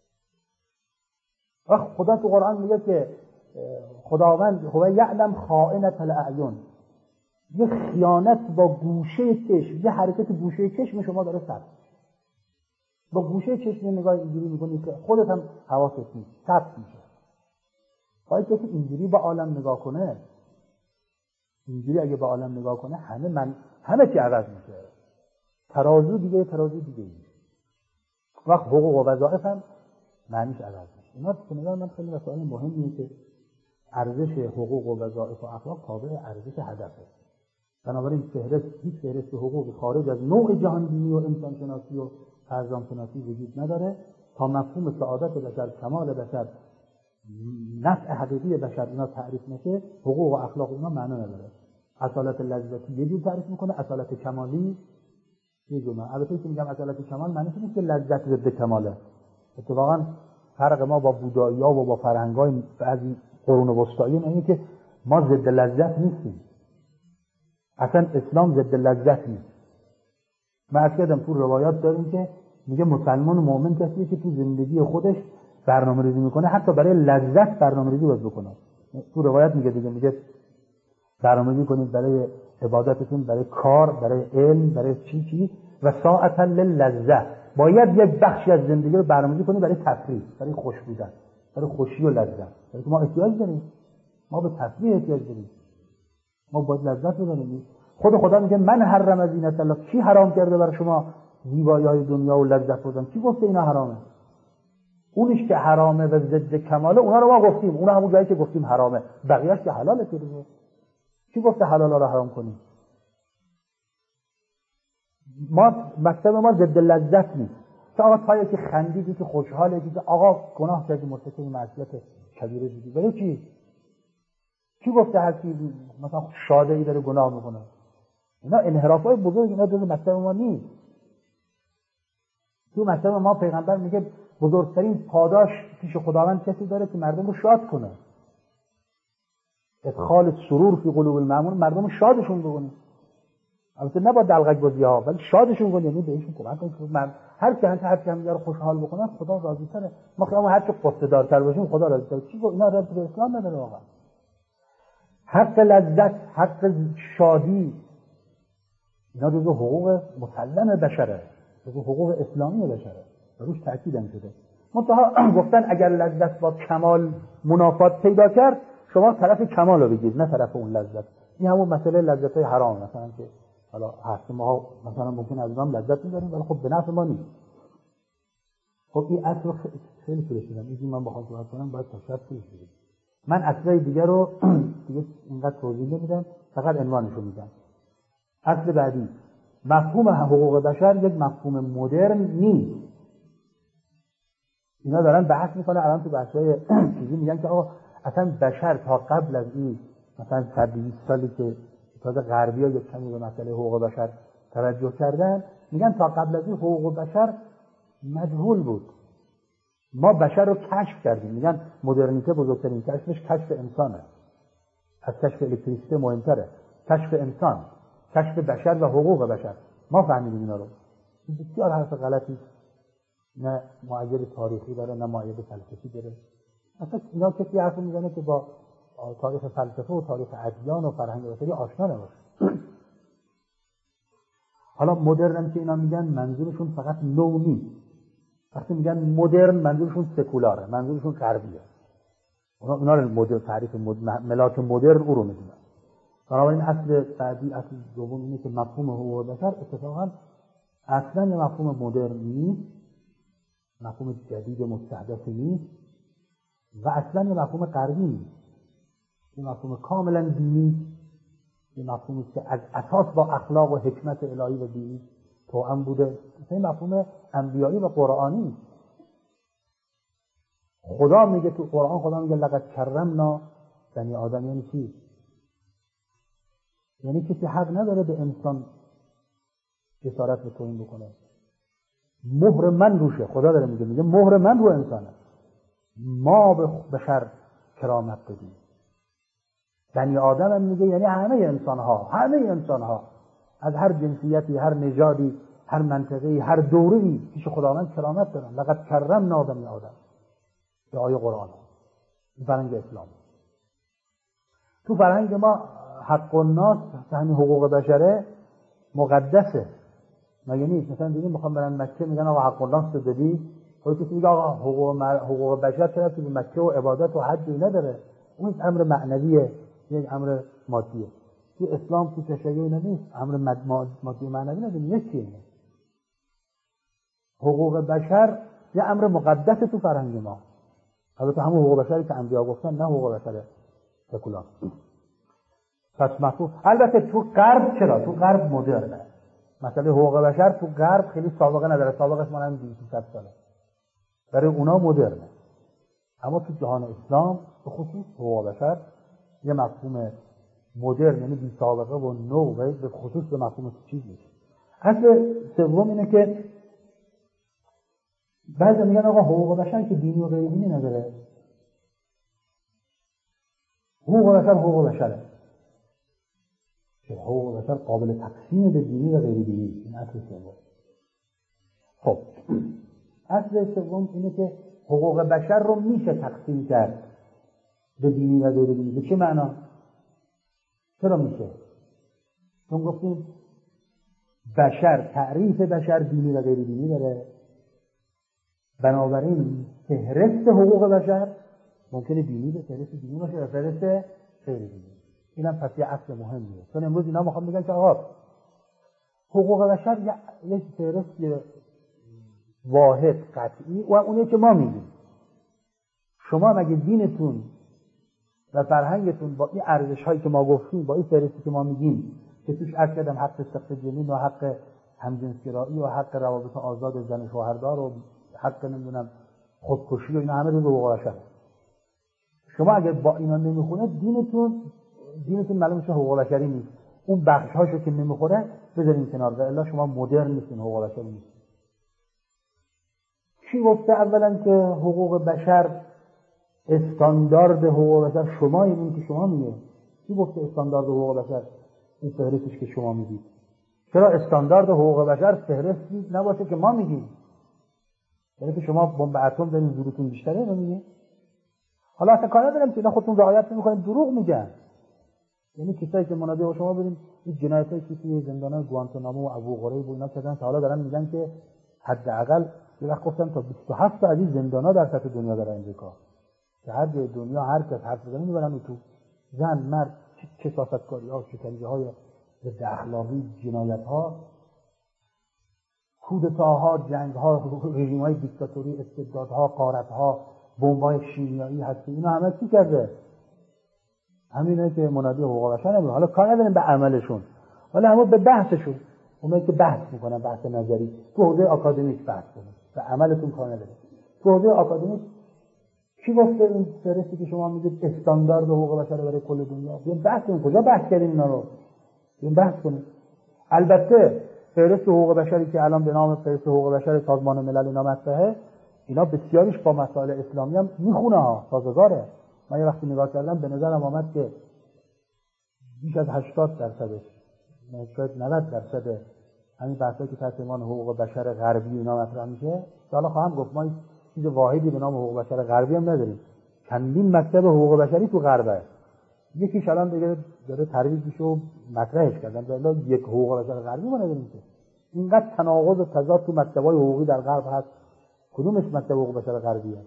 خدا تو قرآن میگه که خداوند هو یعلم خائنة الاعین، یه خیانت با گوشه چشم، یه حرکت گوشه چشم شما داره ثبت. با گوشه چشم نگاه اینجوری میکنی که خودت هم حواست نیست، ثبت میشه. خواهی کسی اینجوری با عالم نگاه کنه، اینجوری اگه با عالم نگاه کنه همه چی عوض میشه. ترازو دیگه وقت حقوق و وظایف هم معنیش عوض میشه. اینا به نظر من خیلی مسائل مهمیه که ارزش حقوق و وظایف و اخلاق تابع ارزش هدفه. بنابراین هیچ فهرست حقوقی خارج از نوع جهانبینی و انسان شناسی و فرزام شناسی وجود نداره تا مفهوم سعادت بشر، کمال بشر، نفع حقیقی بشر اینا تعریف نشه. حقوق و اخلاق اینا معنا نداره. اصالت لذتی یه جور تعریف میکنه، اصالت کمالی یه جور. البته که میگم اصالت کمال معنیش نیست که لذت ضد کماله. اتفاقا فرق ما با بودایی‌ها و با فرهنگ‌های بعضی قرون وسطایی اینه که ما ضد لذت نیستیم. اصلا اسلام ضد لذت نیست. من از کردم تو روایات داریم که میگه مسلمان و مؤمن کسیه که تو زندگی خودش برنامه‌ریزی میکنه، حتی برای لذت برنامه‌ریزی باید بکنه. تو روایت میگه برنامه‌ریزی کنید برای عبادتتون، برای کار، برای علم، برای چی و ساعتا للذت. باید یک بخشی از زندگی رو برنامه‌ریزی کنید برای تفریح، برای خوش بودن، برای خوشی و لذت. برای که ما احتیاج داریم، ما به تفریح احتیاج داریم، ما باید لذت ببریم. خدا میگه من حرم زینت الله، کی حرام کرده برای شما زیبایی‌های دنیا و لذت بردن؟ کی گفته اینا حرامه؟ اونش که حرامه و ضد کماله اونا رو ما گفتیم، اونا همون جایی که گفتیم حرامه، بقیه‌اش که حلاله. کی گفته حلال رو حرام کنیم؟ مکتب ما ضد لذت نیست. تا آقا تایی که خندیدی که خوشحاله که آقا گناه کردی مرتکب معصیت کبیره شدی، برای چی؟ کی گفته هر کی مثلا شاده ای داره گناه میکنه؟ اینا انحرافای بزرگ، اینا جز مکتب ما نیست. تو مکتب ما پیغمبر میگه بزرگترین پاداش پیش خداوند کسی داره که مردم رو شاد کنه. ادخال سرور فی قلوب المؤمنین، مردم رو شادشون بکنه. البته نه با دلغک بازی‌ها، ولی شادشون کنه، یعنی بهشون کمک کنه. هر کی هم رو خوشحال بکنه خدا راضی تره. ما که هر چه قصه دارتر باشیم خدا راضی تره. چی گفت اینا رابطه به اسلام نداره واقعا. حق لذت، حق شادی اینا جزو حقوق مسلم بشره، جزو حقوق اسلامی بشره، روش تاکید هم شده. منتها گفتن اگر لذت با کمال منافات پیدا کرد شما طرف کمال رو بگید، نه طرف اون لذت. این همون مسئله لذت‌های حرام مثلا که حالا هست، ما مثلا ممکن از اونم لذت می‌بریم ولی خب به نفع ما نیست. خب این اصل خیلی پرسیدم، این من بخوام صحبت کنم باید تا شب طول بشه. من اصلای دیگه رو دیگه اینقدر توضیح نمیدم، فقط عنوانشو میگم. اصل بعدی، مفهوم حقوق بشر یک مفهوم مدرن نیست. اینا دارن بحث میکنن الان تو بحث‌های چیزی میگن که آقا اصلا بشر تا قبل از این مثلا 120 سالی که تازه غربی‌ها یک کمی به مسئله حقوق بشر توجه کردن، میگن تا قبل از این حقوق بشر مجهول بود. ما بشر رو کشف کردیم. میگن مدرنیته بزرگترین کشفش کشف انسانه، از کشف الکتریسیته مهمتره. کشف انسان، کشف بشر و حقوق بشر. ما فهمیدیم اینا رو. بسیار حرف غلطی، نه معید تاریخی داره نه معید فلسفی داره. اصلا اینا کسی حرف میزنه که با تاریخ فلسفه و تاریخ ادیان و فرهنگ بشری آشنا نباشه. حالا مدرن که اینا میگن منظورشون فقط نو نیست. وقتی میگن مدرن منظورشون سکولاره، منظورشون غربیه. اونا رو مدرن تعریف ملاک مدرن او رو میدونن. بنابراین اصل بعدی، اصل دوم اینه که مفهوم حقوق بشر اتفاقا اصلا یه مفهوم مدرن نیست، مفهوم جدید مستحدث نیست و اصلا یه مفهوم غربی نیست. یه مفهوم کاملا دینی، یه مفهومی که از اساس با اخلاق و حکمت الهی و دینی توأم بوده. این مفهوم انبیایی و قرآنی. خدا میگه تو قرآن، خدا میگه لقد کرمنا بنی آدم. یعنی چی؟ یعنی کسی حق نداره به انسان جسارت به توهین بکنه. مهر من روشه. خدا داره میگه مهر من رو انسانه. ما به بشر کرامت بدیم. بنی آدم هم میگه یعنی همه انسان ها از هر جنسیتی، هر نژادی، هر منطقه‌ای، هر دوره‌ای پیش خداوند کرامت دارن. لقد کرمنا بنی آدم. به آیه قرآن. این فرهنگ اسلام. تو فرهنگ ما حق الناس، همین حقوق بشره مقدسه. مگه نیست؟ مثلا دیدیم میخوام برن مکه میگن آقا حق الناس رو دادی. خودت میگه آقا حقوق بشر چرا تو مکه و عبادت و حج نداره؟ اون امر معنویه، یک امر مادیه. تو اسلام تو تشیع نیست، امر مادی و معنوی نداره. یکیه. حقوق بشر یه امر مقدس تو فرهنگ ما. البته همون حقوق بشری که انبیا گفتن، نه حقوق بشر سکولار. پس مفهوم البته تو غرب چرا؟ تو غرب مدرنه. مسئله حقوق بشر تو غرب خیلی سابقه نداره. سابقش مال 200 ساله. برای اونا مدرنه. اما تو جهان اسلام به خصوص حقوق بشر یه مفهوم مدرن، یعنی بی سابقه و نو، و به خصوص به مفهوم چیز میشه. اصل سوم اینه که بعضی میگن آقا حقوق بشر که دینی و غیر دینی نداره. حقوق بشر حقوق بشره. که حقوق بشر قابل تقسیم به دینی و غیر دینی. این اصل سوم. خب اصل سوم اینه که حقوق بشر رو میشه تقسیم کرد به دینی و غیر دینی. به چه معنا؟ چرا میشه؟ چون گفتیم بشر، تعریف بشر دینی و غیر دینی داره. بنابراین فهرست حقوق بشر ممکنه دینی به فهرست دینی باشه و فهرست غیر دینی. اینم پس یه اصل مهمیه. چون امروز اینا میخوام بگن که آقا حقوق بشر یک فهرست واحد قطعی و اونه که ما میگیم. شما مگه دینتون و فرهنگتون با این ارزش‌هایی که ما گفتیم، با این فهرستی که ما میگیم که توش عرض کردم حق سقط جنین و حق همجنسگرایی و حق روابط آزاد زن و شوهردار و حق نمیدونم خودکشی و اینا همه رو حقوق بشر. شما اگه با اینا نمیخونه دینتون معلومه که حقوق بشری نیست. اون بخش‌هاشو که نمیخوره بذارین کنار، و الا شما مدرن نیستین، حقوق بشری نیست. کی گفته اولا که حقوق بشر استاندارد حقوق بشر شما این که شما میگه؟ کی گفته استاندارد حقوق بشر این فهرستش که شما میگید؟ چرا استاندارد حقوق بشر فهرستی نباشه که ما میگیم؟ یعنی که شما بمب اتم دارین زورتون بیشتره نمیگه؟ حالا اصلا کار ندارم که اینا خودتون رعایت نمیکنین، دروغ میگن. یعنی کسایی که منابع با شما بریم این جنایتایی که توی زندان‌های گوانتانامو و ابو غریب و اینا کردن که حالا دارن میگن که حداقل یه وقت گفتن تا 27 تا از این زندان‌ها در سطح دنیا داره امریکا، که هر جای دنیا هر کس حرف بزنه میبرن تو زن مرد کثافتکاری‌ها، شکنجه‌های ضد اخلاقی، جنایت‌ها، کودتاها، جنگ‌ها، رژیم‌های دیکتاتوری، استبدادها، غارت‌ها، بمب‌های شیمیایی هستی، اینا همه چی کرده؟ همینه که منادی حقوق بشر نمی‌کنه. حالا کار نداریم به عملشون، ولی همون به بحثشون. اونایی که بحث میکنن، بحث نظری تو حوزه آکادمیک بحث کنن، به عملتون کار نداره. تو حوزه آکادمیک کی گفته این فهرستی که شما میگید استاندارد حقوق بشر برای کل دنیا؟ بیایم بحث کنیم. کجا بحث کردیم اینا رو؟ بیایم بحث کنیم. البته فهرست حقوق بشری که الان به نام فهرست حقوق بشر سازمان ملل اینا مطرحه، اینا بسیاریش با مسائل اسلامی هم میخونه ها، سازگاره. من یه وقتی نگاه کردم به نظرم آمد که بیش از 80%، شاید 90% همین بحثایی که تحت عنوان حقوق بشر غربی اینا مطرح میشه، که حالا خواهم گفت ما چیز واحدی به نام حقوق بشر غربی هم نداریم. چندین مکتب حقوق بشری تو غربه. یکیش الان دیگه داره ترویج میشه و مطرحش کردن، ولی یک حقوق بشر غربی ما نداریم که. اینقدر تناقض و تضاد تو مکتب‌های حقوقی در غرب هست، کدومش مکتب حقوق بشر غربیه؟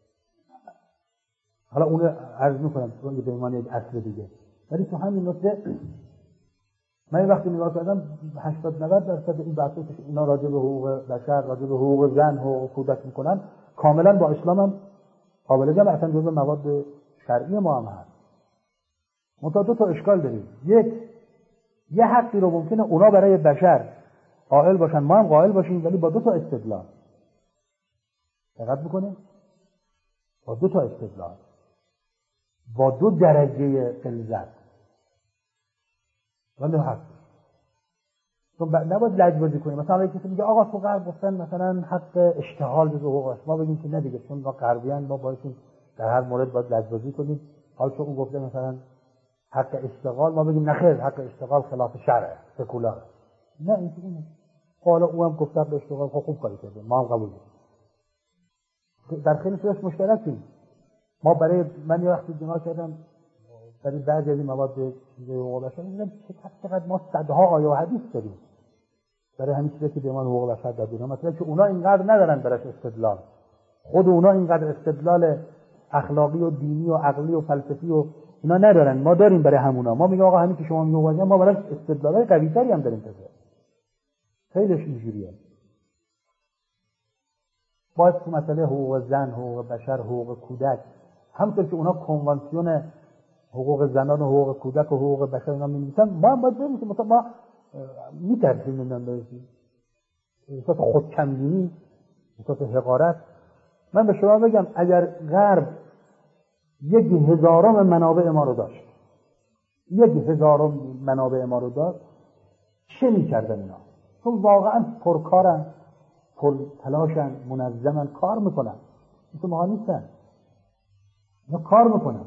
حالا اون عرض میکنم به عنوان یک اصل دیگه. ولی تو همین نکته من وقتی نگاه کردم 80-90% این بحثا که اینا راجع به حقوق بشر، راجع به حقوق زن، حقوق کودک میکنن، کاملا با اسلام هم قابل جمع، اصلا جزء مواد شرعی ما هم هست. منتها دو تا اشکال داریم. یک، یه حقی رو ممکنه اونا برای بشر قائل باشن، ما هم قائل باشیم، ولی با دو تا استدلال. دقت بکنید، با دو تا استدلال، با دو درجه غلظت. ولی حق تو نباید لجبازی کنیم. مثلا یکی میگه آقا تو غرب گفتن مثلا حق اشتغال جزء حقوق است، ما بگیم که نه دیگه، چون ما غربیان ما بایدیم در هر مورد باید لجبازی کنیم. حالا چون اون گفته مثلا حق اشتغال، ما بگیم نه خیر، حق اشتغال خلاف شرعه، سکولار. نه اینجوری نیست. حالا اونم گفت حق اشتغال، خوب کاری کرده، ما هم قبول داریم. در خیلی چیزاش مشترکیم. ما برای من یه وقتی نگاه کردم برای بعضی از این مواد حقوق بشر، می‌بینم چقدر ما صدها آیه و حدیث داریم برای همین چیزی که به عنوان حقوق بشر در دنیا، مثلا که اونا اینقدر ندارن براش استدلال. خود اونا اینقدر استدلال اخلاقی و دینی و عقلی و فلسفی و اینا ندارن، ما داریم برای همونا. ما میگیم آقا همین که شما میگید ما براش استدلالای قوی‌تری هم داریم. تازه خیلیش اینجوریه. باید تو مسئله حقوق زن، حقوق بشر، حقوق کودک، همونطور که اونا کنوانسیون حقوق زنان و حقوق کودک و حقوق بشر اینا می‌نویسن، ما هم باید بنویسیم. مثلا ما می‌ترسیم اینا بنویسیم. احساس خودکمبینی، احساس حقارت. من به شما بگم اگر غرب 1/1000 منابع ما رو داشت، 1/1000 منابع ما رو داشت، چه می‌کردن اینا؟ چون واقعا پرکارن، پر تلاشن، منظمن، کار میکنن. مثل ما نیستن. اینا کار میکنن.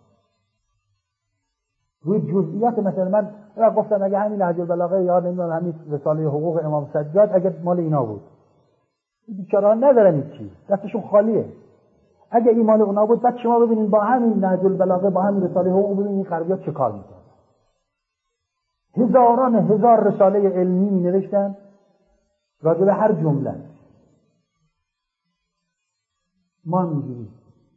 روی جزئیات مثلا من گفتم اگه همین نهج البلاغه یا نمیدونم همین رساله حقوق امام سجاد اگه مال اینا بود، بیچاره‌ها ندارن هیچی، دستشون خالیه. اگه این مال اونا بود، بعد شما ببینید با همین نهج البلاغه، با همین رساله حقوق، ببینید این غربی‌ها چه کار میکنن. هزاران هزار رساله علمی می‌نوشتن راجع به هر جمله. ما اینجوری.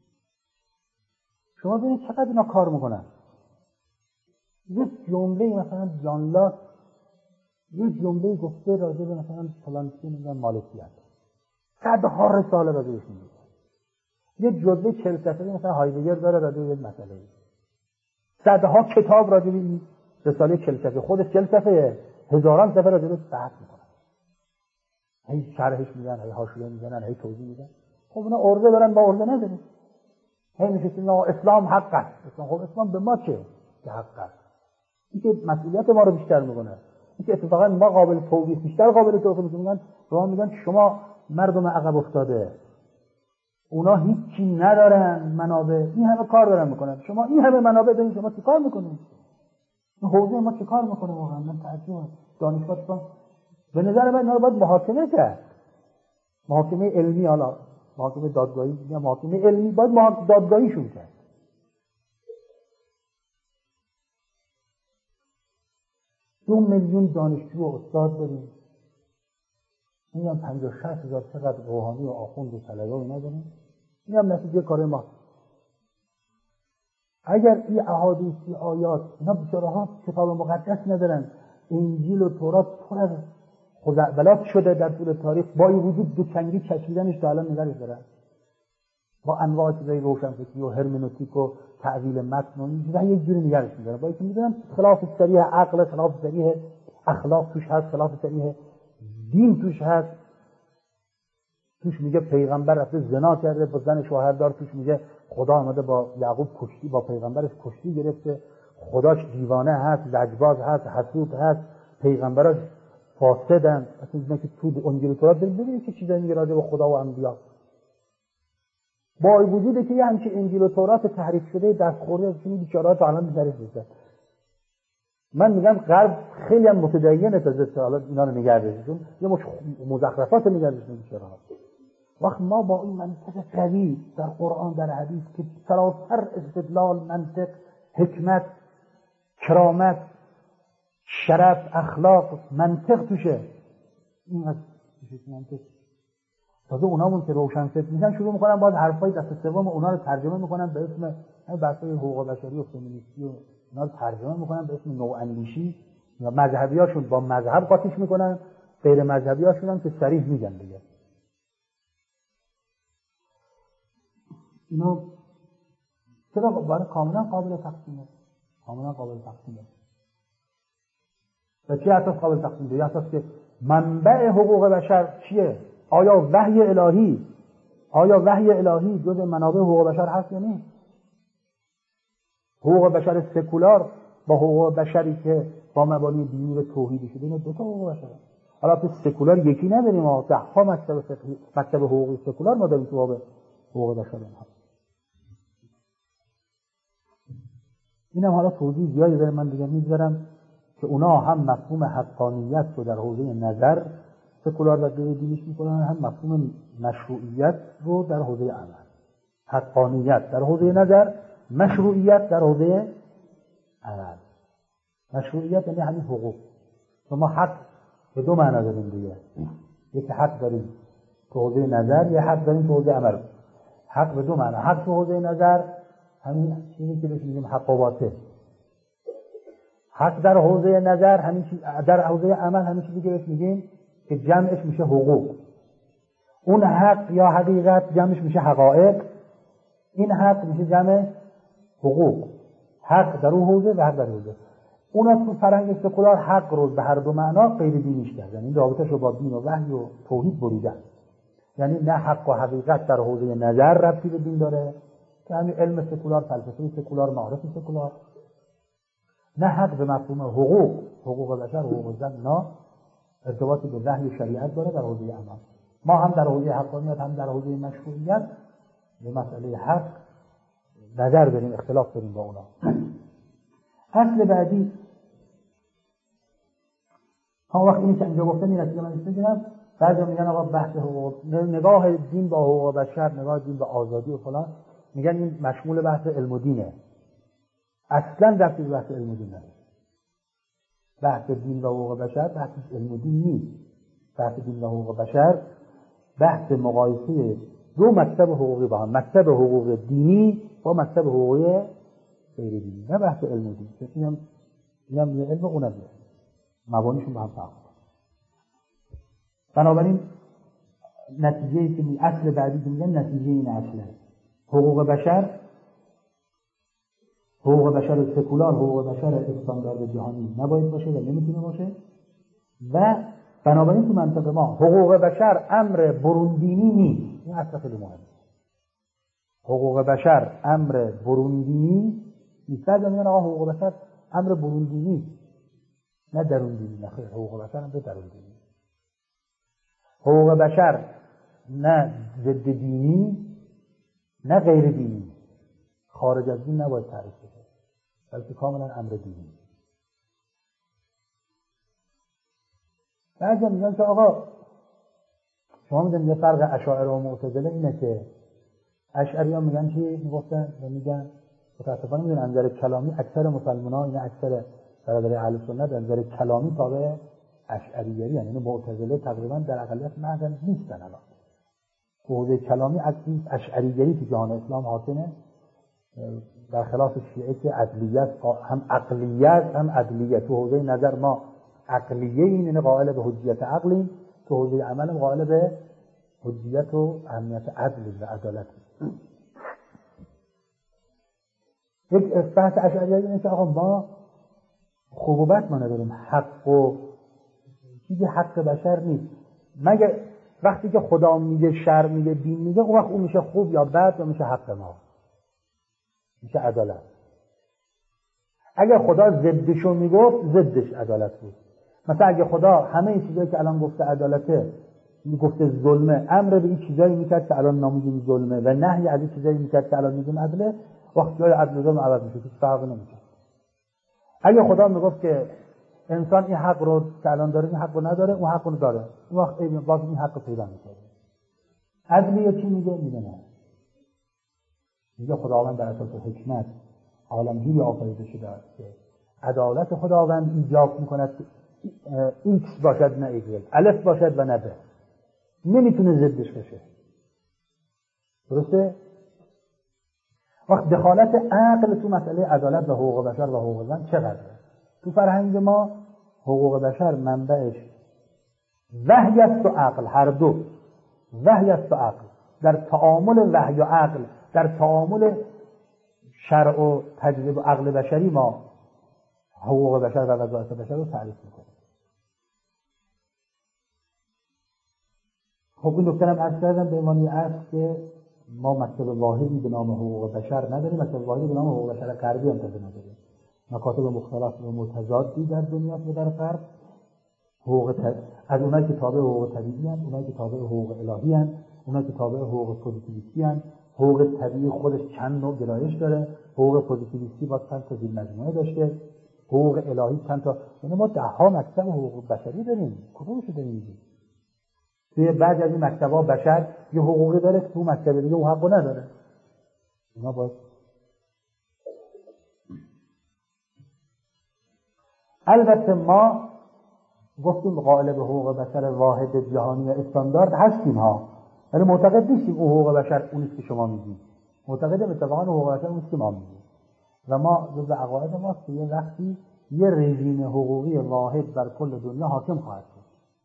شما ببینید چقدر اینا کار میکنن. یک جمله مثلا جان لاک یک جمله گفته راجع به مثلا فلان چیز میگن مالکیت، صدها رساله راجع بهش میگه. یک جزوه 40 صفحه‌ای مثلا هایدگر داره راجع به مسئله، صدها کتاب راجع به این رساله 40 صفحه، خودش 40 صفحه، هزاران صفحه راجع بهش بحث میکنن، هی شرحش میدن، هی حاشیه میزنن، هی توضیح میدن. خب اونا ارزه دارن، با ارزه ندارن. هی نشستن اسلام حق است. اسلام، خب اسلام به ما چه که حق است؟ این که مسئولیت ما رو بیشتر میکنه. این که اتفاقا ما قابل توضیح، بیشتر قابل توضیح میکنن. میگن شما مردم عقب افتاده، اونا هیچی ندارن، منابع، این همه کار دارن میکنن، شما این همه منابع دارین، شما چی کار میکنین؟ این حوزه ما چی کار میکنه واقعا؟ من تعجب. دانشگاه به نظر من اینا باید محاکمه کرد. محاکمه علمی، حالا محاکمه دادگاهی یا محاکمه علمی، باید دادگاهیشون کرد. 2 میلیون دانشجو و استاد داریم. این هم 50-60 هزار چقدر روحانی و آخوند و طلبه و اینا داریم. این هم نتیجه کار ما. اگر این احادیث، آیات، اینا بیچاره ها کتاب مقدس ندارن، انجیل و تورات پر از خزعبلات شده در طول تاریخ، با این وجود دوچنگی چشیدنش تا الان نگرش دارن، با انواع چیزای روشنفکری و هرمنوتیک و تعویل متن و این چیزا یک جوری نگرش می‌دارن، با اینکه می‌دونن خلاف صریح عقل، خلاف صریح اخلاق توش هست، خلاف صریح دین توش هست. توش میگه پیغمبر رفته زنا کرده با زن شوهردار، توش میگه خدا آمده با یعقوب کشتی، با پیغمبرش کشتی گرفته، خداش دیوانه هست، لجباز هست، حسود هست، پیغمبراش فاسدن. اصلا اینا که تو انجیل و تورات ببینید که چیزایی میگه راجع به خدا و انبیا. با وجودی که یه همچین انجیل و تورات تحریف شده دستخوری از این بیچاره‌ها تا الان تحریف میشه. من میگم غرب خیلی هم متدینه تا ضد حالا اینا رو نگه داشتون، یه مش مزخرفات نگه داشتون بیچاره‌ها. وقت ما با این منطق قوی در قرآن در حدیث که سراسر استدلال، منطق، حکمت، کرامت، شرف، اخلاق، منطق توشه، این از منطق. تازه اونامون که روشنفکر میشن شروع میکنن باز حرفای دست سوم اونا رو ترجمه میکنن به اسم بحث‌های حقوق بشری و فمینیستی و اینا رو ترجمه میکنن به اسم نواندیشی، یا مذهبیاشون با مذهب قاطیش میکنن، غیر مذهبیاشون هم که صریح میگن دیگه. اینا چرا برای کاملا قابل تقسیمه، کاملا قابل تقسیمه. و چه اساس قابل تقسیمه؟ یه اساس که منبع حقوق بشر چیه؟ آیا وحی الهی جز منابع حقوق بشر هست یا نه؟ حقوق بشر سکولار با حقوق بشری که با مبانی دینی و توحیدی شده، اینا دو تا حقوق بشر هست. حالا تو سکولار یکی نداریم، ما ده ها مکتب حقوقی سکولار ما داریم تو باب حقوق بشر اینها. اینم حالا توضیح زیادی داره، من دیگه میذارم که اونا هم مفهوم حقانیت رو در حوزه نظر سکولار و غیر دینیش میکنن، هم مفهوم مشروعیت رو در حوزه عمل. حقانیت در حوزه نظر، مشروعیت در حوزه عمل. مشروعیت یعنی همین حقوق. ما حق به دو معنا داریم دیگه، یک حق داریم تو حوزه نظر، یک حق داریم تو حوزه عمل. حق به دو معنا، حق تو حوزه نظر همین چیزی که بهش میگیم حق و باطل. حق در حوزه نظر همین چیز، در حوزه عمل همین چیزی که بهش میگیم که جمعش میشه حقوق. اون حق یا حقیقت جمعش میشه حقایق، این حق میشه جمع حقوق. حق در اون حوزه و حق در حوزه. اونا تو فرهنگ سکولار حق رو به هر دو معنا غیر دینیش کردن، این رابطه‌شو با دین و وحی و توحید بریدن. یعنی نه حق و حقیقت در حوزه نظر ربطی به دین داره که همین علم سکولار، فلسفه سکولار، معارف سکولار، نه حق به مفهوم حقوق بشر، حقوق زن، نه ارتباطی به وحی و شریعت داره در حوزه عمل. ما هم در حوزه حقانیت هم در حوزه مشروعیت به مسئله حق نظر داریم، اختلاف داریم با اونا. اصل بعدی ها وقتی این که اینجا گفتم این نتیجه من میگم، بعضی میگن آقا بحث حقوق، نگاه دین با حقوق بشر، نگاه دین به آزادی و فلان، میگن این مشمول بحث علم و دینه. اصلا ربطی به بحث علم و دین نداره. بحث دین و حقوق بشر بحث علم و دین نیست. بحث دین و حقوق بشر بحث مقایسه دو مکتب حقوقی با هم، مکتب حقوق دینی با مکتب حقوقی غیر دینی، نه بحث علم و دین. اینم یه علم و اونم یه مبانیشون با هم فرق. بنابراین نتیجه‌ای که اصل بعدی که میگن نتیجه این اصله. حقوق بشر سکولار، حقوق بشر استاندارد جهانی نباید باشه و نمیتونه باشه. و بنابراین تو منطقه ما حقوق بشر امر بروندینی نیست. این اصل خیلی مهمه. حقوق بشر امر بروندینی نیست. بعضی میگن آقا حقوق بشر امر بروندینی نه دروندینی. نه خیر، حقوق بشر امر دروندینی. حقوق بشر نه ضد دینی نه غیر دینی، خارج از دین نباید تعریف بشه، بلکه کاملا امر دینی. بعضی میگن که آقا شما میدونید یه فرق اشاعره و معتزله اینه که اشعریان میگن چی میگفتن و میگن متاسفانه میدونن انظر کلامی اکثر مسلمان‌ها، این اکثر برادر اهل سنت انظر کلامی تابع اشعریگری، یعنی معتزله تقریبا در اقلیت معدن نیستن. الان حوزه کلامی اشعریگری تو جهان اسلام حاکمه، در خلاف شیعه که عدلیت، هم عقلیت هم عدلیت. تو حوزه نظر ما عقلیه، این قائل به حجیت عقلی، تو حوزه عمل قائل به حجیت و اهمیت عدل و عدالت. یک بحث اشعریه اینه که آقا ما خوب و بد ما نداریم، حق و چیزی حق بشر نیست، مگه وقتی که خدا میگه، شر میگه، دین میگه، اون وقت اون میشه خوب یا بد یا میشه حق ما، میشه عدالت. اگه خدا ضدشو میگفت ضدش عدالت بود. مثلا اگه خدا همه این چیزایی که الان گفته عدالته، گفته ظلمه، امر به این چیزایی میکرد که الان نمیگیم ظلمه و نهی از این چیزایی میکرد که الان میگیم عدله، وقتی جای عدل و ظلم عوض میشه، هیچ فرقی نمیکنه. اگه خدا میگفت که انسان این حق رو که الان داره این حق رو نداره، اون حق رو داره، اون وقت باز این حق رو پیدا میکنه. عدلیه چی میگه؟ میگه نه. میگه خداوند در اساس حکمت عالمگیری آفریده شده است که عدالت خداوند ایجاب میکند که ایکس باشد نه ایگرگ، الف باشد و نه ب، نمیتونه ضدش بشه. درسته؟ وقت دخالت عقل تو مسئله عدالت و حقوق بشر و حقوق زن چقدره؟ تو فرهنگ ما حقوق بشر منبعش وحی است و عقل، هر دو وحی است و عقل. در تعامل وحی و عقل، در تعامل شرع و تجربه و عقل بشری ما حقوق بشر و وظایف بشر رو تعریف میکنیم. خب این نکته هم عرض کردم به عنوان اصل که ما مکتب واحدی به نام حقوق بشر نداریم، مکتب واحدی به نام حقوق بشر غربی هم نداریم. مکاتب مختلف و متضادی در دنیا و در غرب، از اونایی که تابع حقوق طبیعی هستند، اونایی که تابع حقوق الهی هستند، اونایی که تابع حقوق پوزیتیویستی هستند. حقوق طبیعی خودش چند نوع گرایش داره، حقوق پوزیتیویستی با چند تا زیرمجموعه داشته، حقوق الهی چند تا، یعنی ما 10 مکتب حقوق بشری داریم. کدومشو داریم میگیم؟ توی بعضی از این مکتب‌ها بشر یه حقوقی داره که تو مکتب دیگه اون حقو نداره. اینا باید البته ما گفتیم قائل به حقوق بشر واحد جهانی و استاندارد هستیم ها، ولی معتقد نیستیم اون حقوق بشر اونیست که شما میگید. معتقدیم اتفاقا حقوق بشر اونیست که ما میگیم و ما جز عقاید ماست که یه وقتی یه رژیم حقوقی واحد بر کل دنیا حاکم خواهد شد.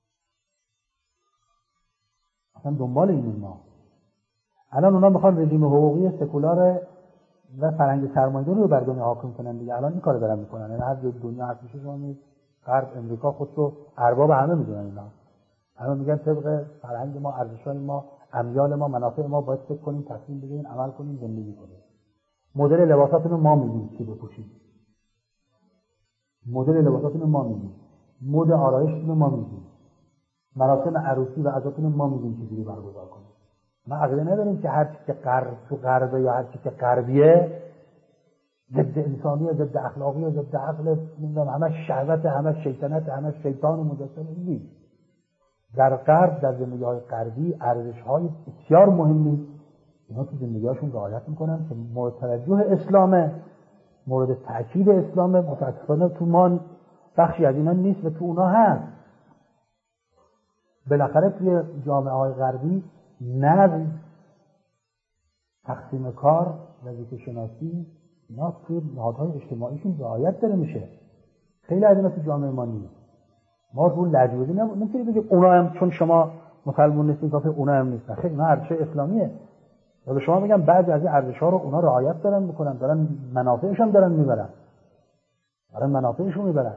اصلا دنبال این ما الان اونا میخوان رژیم حقوقی سکولار و فرهنگ سرمایه‌داری رو بر دنیا حاکم کنن دیگه. الان این کارو دارن میکنن. یعنی هر جای دنیا هست میشه شما غرب امریکا خودشو ارباب همه میدونن. اینا الان میگن طبق فرهنگ ما، ارزش‌های ما، امیال ما، منافع ما باید فکر کنیم، تصمیم بگیریم، عمل کنیم، زندگی کنیم. مدل لباساتون رو ما میگیم که بپوشید. مدل لباساتون رو ما میگیم. مد آرایشتون رو ما میگیم. مراسم عروسی و عزاتون رو ما میگیم چجوری برگزار کنیم. ما عقیده نداریم که هر چی که تو غربه یا هر چی که غربیه ضد انسانیه، ضد اخلاقیه، ضد عقل، نمیدونم همش شهوت، همش شیطنت، همش شیطان و مجسمه. نیست. در غرب، در زندگی‌های غربی ارزش‌های بسیار مهمی اینا تو زندگی‌هاشون رعایت می‌کنن که مورد توجه اسلامه، مورد تأکید اسلامه. متأسفانه تو ما بخشی از اینا نیست و تو اونا هست. بالاخره توی جامعه‌های غربی نظم، تقسیم کار، وظیفه شناسی اینا توی نهادهای اجتماعیشون رعایت داره میشه. خیلی از اینا تو جامعه ما نیست. ما رو لجوزی نمیتونیم بگیم اونا هم چون شما مسلمان نیستین کافی اونا هم نیستن. خیلی اینا ارزش اسلامیه. و به شما میگم بعضی از این ارزش‌ها رو اونا رعایت دارن میکنن، دارن منافعش هم دارن میبرن. دارن منافعشو میبرن.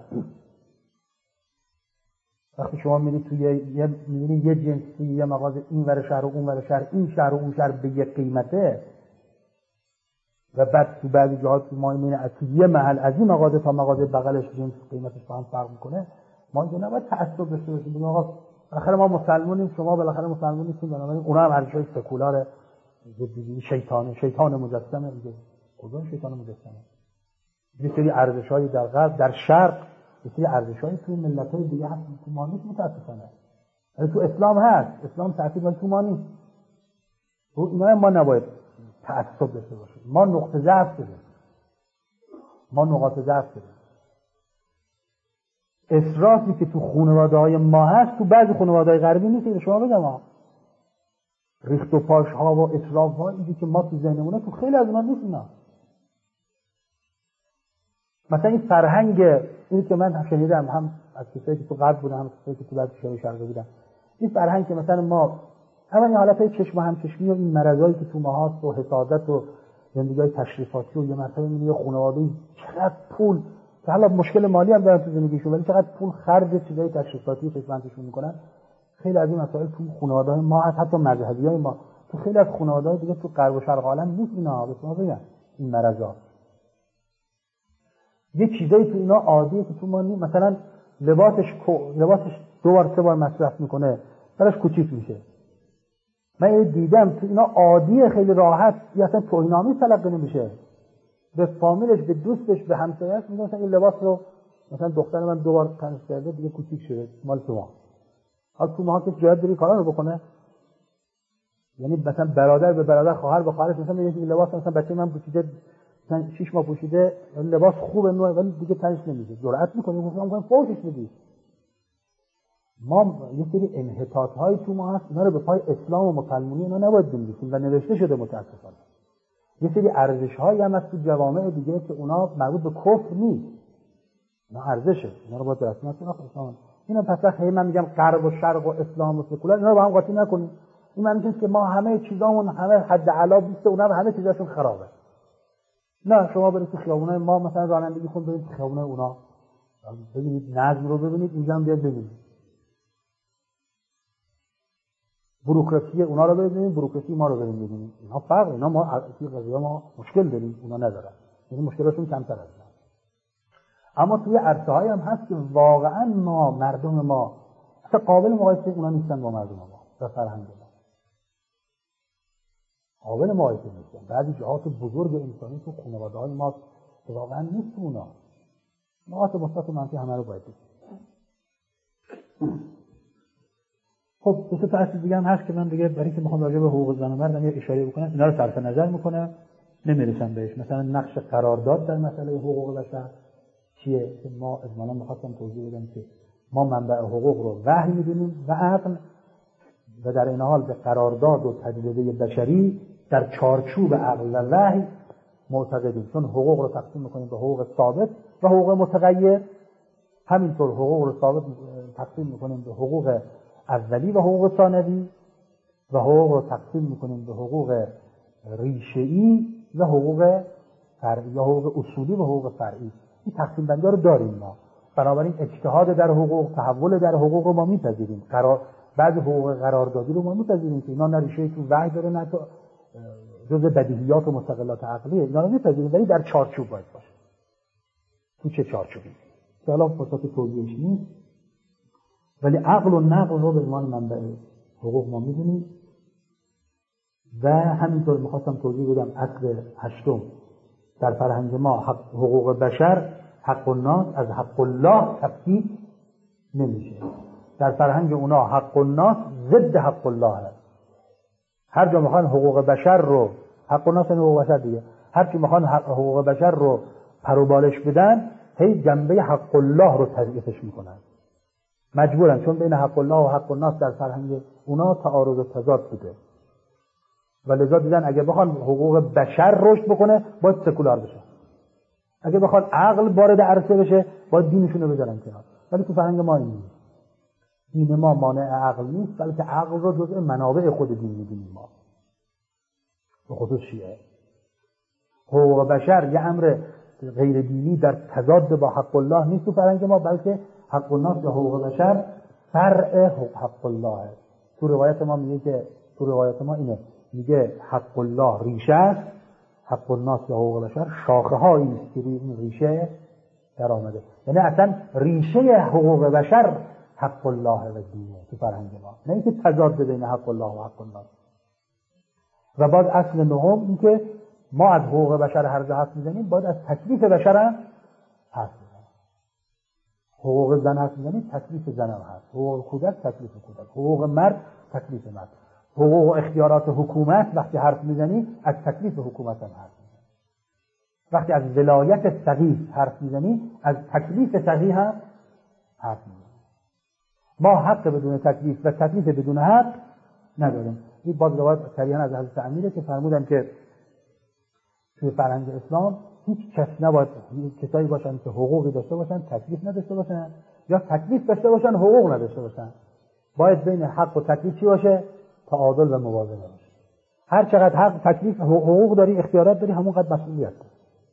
وقتی شما میرید توی یه جنسی، یه مغازه این ور شهر و اون ور شهر، این شهر و اون شهر به یه قیمته و بعد تو بعضی جاها تو ماینین از یه محل از این مغازه تا مغازه بغلش جنس قیمتش با هم فرق میکنه، ما اینجا نباید تعصب داشته باشیم. بگیم آقا بالاخره ما مسلمانیم، شما بالاخره مسلمان نیستید، بنابراین اونا هم ارزش‌های سکولار شیطان مجسمه دیگه. کدوم شیطان مجسمه؟ یه سری ارزش‌های در غرب، در شرق، یه سری ارزش‌های توی ملت‌های دیگه هست تو ما نیست متأسفانه. ولی تو اسلام هست، اسلام تأکید ولی تو ما نیست. تو اینا ما نباید تعصب داشته باشیم. ما نقطه ضعف داریم. ما نقاط ضعف داریم. اسرافی که تو خانواده‌های ما هست تو بعضی خانواده‌های غربی نیست. به شما بگم ریخت و پاش‌ها و اسراف‌ها اینی که ما تو ذهنمونه تو خیلی از اونها نیست. اینا مثلا این فرهنگ اینی که من شنیدم هم از کسایی که تو غرب بودن هم کسایی که تو بعضی شهرهای شرقی بودن، این فرهنگ که مثلا ما اول این حالت چشم و همچشمی و این مرضایی که تو ما هست و حسادت و زندگی‌های تشریفاتی و یه مثلا یه خانواده‌ای چقدر پول که حالا مشکل مالی هم دارن تو زندگیشون ولی چقدر پول خرج چیزای تشریفاتی خدمتشون میکنن، خیلی از این مسائل تو خانواده‌های ما هست، حتی مذهبیای ما تو خیلی از خانواده‌های دیگه تو غرب و شرق عالم نیست اینا. به شما بگم این مرضا یه چیزایی تو اینا عادیه که تو ما نیست. مثلا لباسش 2 بار 3 بار مصرف میکنه براش کوچیک میشه. من دیدم تو اینا عادیه، خیلی راحت، یا اصلا توهین‌آمیز تلقی نمیشه. به فامیلش، به دوستش، به همسایه‌اش میگن مثلا این لباس رو مثلا دختر من 2 بار تنش کرده دیگه کوچیک شده، مال شما. حالا تو ما که جای بری کارا رو بکنه، یعنی مثلا برادر به برادر، خواهر به خواهرش مثلا میگه این لباس مثلا بچه من پوشیده مثلا 6 ماه پوشیده، لباس خوبه نوعه، ولی دیگه تنش نمیشه. جرأت می‌کنه مثلا فوشش بدی. ما یه سری انحطاط‌های تو ما هست، اینا رو به پای اسلام و مسلمانی اینا نباید بندازیم و نوشته شده متأسفانه. یه سری ارزش‌هایی هم هست تو جوامع دیگه که اونا مربوط به کفر نیست، اینا ارزشه، اینا رو باید رسما اسلام. اینا پس هی من میگم غرب و شرق و اسلام و سکولار اینا رو با هم قاطی نکنیم. این معنی نیست که ما همه چیزامون همه حد اعلی بیسته، اونا همه چیزاشون خرابه. نه، شما برید تو خیابونای ما مثلا رانندگی کن، برید تو خیابونای اونا ببینید، نظم رو ببینید، اینجا هم بیاد ببینید. بوروکراسی اونا رو ببینید، بوروکراسی ما رو ببینید. اینا فرق، اینا ما توی قضیه ما مشکل داریم، اونا ندارن. یعنی مشکلاتشون کمتر از ما. اما توی عرصه‌هایی هم هست که واقعا ما مردم ما اصلا قابل مقایسه اونا نیستن با مردم ما و فرهنگ ما. قابل مقایسه نیستن. بعضی جهات بزرگ انسانی تو خانواده‌های ما واقعا نیست اونا. نقاط مثبت و منفی همه رو باید دید. خب دو تا اصل دیگه هم هست که من دیگه برای که میخوام راجع به حقوق زن و مردم یه اشاره بکنم، اینا رو صرف نظر میکنم، نمیرسم بهش. مثلا نقش قرارداد در مسئله حقوق بشر چیه که ما اجمالا میخواستم توضیح بدم که ما منبع حقوق رو وحی میدونیم و عقل، و در این حال به قرارداد و تجربه بشری در چارچوب عقل و وحی معتقدیم، چون حقوق رو تقسیم میکنیم به حقوق ثابت و حقوق متغیر. همینطور حقوق رو ثابت تقسیم میکنیم به حقوق اولی و حقوق ثانوی، و حقوق رو تقسیم میکنیم به حقوق ریشه‌ای و حقوق فرعی یا حقوق اصولی و حقوق فرعی. این تقسیم بندی رو داریم ما. بنابراین اجتهاد در حقوق، تحول در حقوق رو ما میپذیریم. بعضی حقوق قراردادی رو ما میپذیریم که اینا نه ریشه تو وحی داره نه تو جزء بدیهیات و مستقلات عقلیه، اینا رو میپذیریم، ولی در چارچوب باید باشه. تو چه چارچوبی؟ که حالا فرصت توضیحش نیست، ولی عقل و نقل رو به عنوان منبع حقوق ما میدونیم. و همینطور میخواستم توضیح بدم اصل هشتم در فرهنگ ما، حقوق بشر، حق الناس از حق الله تفکیک نمیشه. در فرهنگ اونا حق الناس ضد حق الله هست. هر جا میخوان حقوق بشر رو، حق الناس یعنی حقوق بشر دیگه، هر چی میخوان حقوق بشر رو پروبالش بدن، هی جنبه حق الله رو تضعیفش میکنن. مجبورن، چون بین حق الله و حق الناس در فرهنگ اونا تعارض و تضاد بوده و لذا دیدن اگه بخوان حقوق بشر رشد بکنه باید سکولار بشه، اگه بخوان عقل وارد عرصه بشه باید دینشون رو بذارن کنار. ولی تو فرهنگ ما این نیست. دین ما مانع عقل نیست، بلکه عقل رو جزء منابع خود دین میدونیم ما، به خصوص شیعه. حقوق بشر یه امر غیر دینی در تضاد با حق الله نیست تو فرهنگ ما، بلکه حق الناس یا حقوق بشر فرع حق الله. تو روایت ما میگه که اینه، میگه حق الله ریشه است، حق الناس یا حقوق بشر شاخه هایی است که این ریشه در آمده. یعنی اصلا ریشه حقوق بشر حق الله و دینه تو فرهنگ ما، نه اینکه تضاد بین حق الله و حق الناس. و بعد اصل نهم این که ما از حقوق بشر هر جا حرف میزنیم باید از تکلیف بشر هم حرف بزنیم. حقوق زن حرف میزنیم، تکلیف زن هم هست. حقوق کودک، تکلیف کودک. حقوق مرد، تکلیف مرد. حقوق و اختیارات حکومت وقتی حرف میزنی از تکلیف حکومت هم حرف میزنی. وقتی از ولایت فقیه حرف میزنی از تکلیف فقیه هم حرف میزنی. ما حق بدون تکلیف و تکلیف بدون حق نداریم. این باز روایت صریحاً از حضرت امیره که فرمودن که توی فرهنگ اسلام هیچ کس نباید کسایی باشن که حقوقی داشته باشن تکلیف نداشته باشن، یا تکلیف داشته باشن حقوق نداشته باشن. باید بین حق و تکلیف چی باشه؟ تعادل و موازنه باشه. هر چقدر حق، تکلیف، حقوق داری، اختیارات داری، همون قدر مسئولیت داری.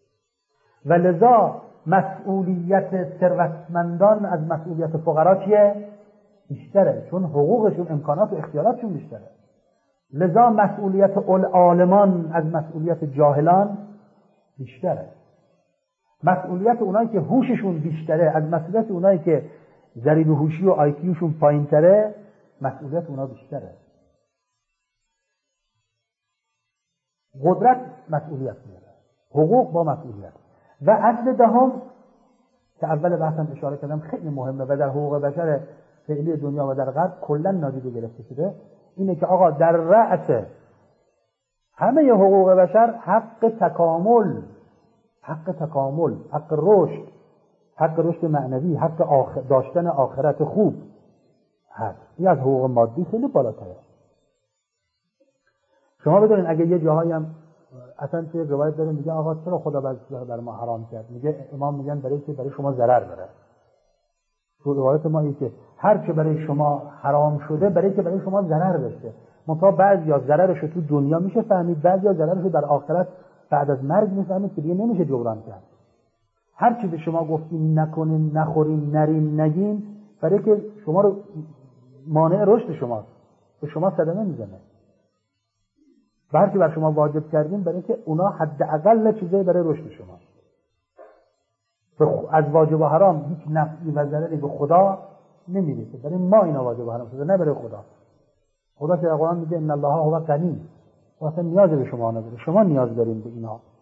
و لذا مسئولیت ثروتمندان از مسئولیت فقرا چیه؟ بیشتره، چون حقوقشون، امکانات و اختیاراتشون بیشتره. لذا مسئولیت العالمان از مسئولیت جاهلان بیشتره. مسئولیت اونایی که هوششون بیشتره از مسئولیت اونایی که ضریب هوشی و آیکیوشون پایین‌تره، مسئولیت اونا بیشتره. قدرت مسئولیت میاره، حقوق با مسئولیت. و اصل دهم که اول بحثم اشاره کردم خیلی مهمه و در حقوق بشر فعلی دنیا و در غرب کلا نادیده گرفته شده، اینه که آقا در رأس همه حقوق بشر حق تکامل، حق رشد معنوی، حق داشتن آخرت خوب هست. این از حقوق مادی خیلی بالاتره. شما بدونین اگه یه جاهایی هم اصلا توی روایت داریم میگه آقا چرا خدا بر ما حرام کرد؟ میگه امام میگن برای شما ضرر داره. تو روایت ما اینه که هر چه برای شما حرام شده برای شما ضرر بشه. منتها بعضیا ضررش رو تو دنیا میشه فهمید، بعضیا ضررش رو در آخرت بعد از مرگ میفهمید که دیگه نمیشه جبران کرد. هر چی به شما گفتیم نکنین، نخورین، نرین، نگین، برای که شما رو مانع رشد شماست، به شما صدمه میزنه. هر چی بر شما واجب کردیم برای که اونا حداقل چیزایی برای رشد شما. از واجب و حرام هیچ نفعی و ضرری به خدا نمیرسه، برای ما اینا واجب و حرام شده، نه برای خدا. خدا که در قرآن میگه ان الله هو غنی، واسه نیاز به شما نداره، شما نیاز دارین به اینا.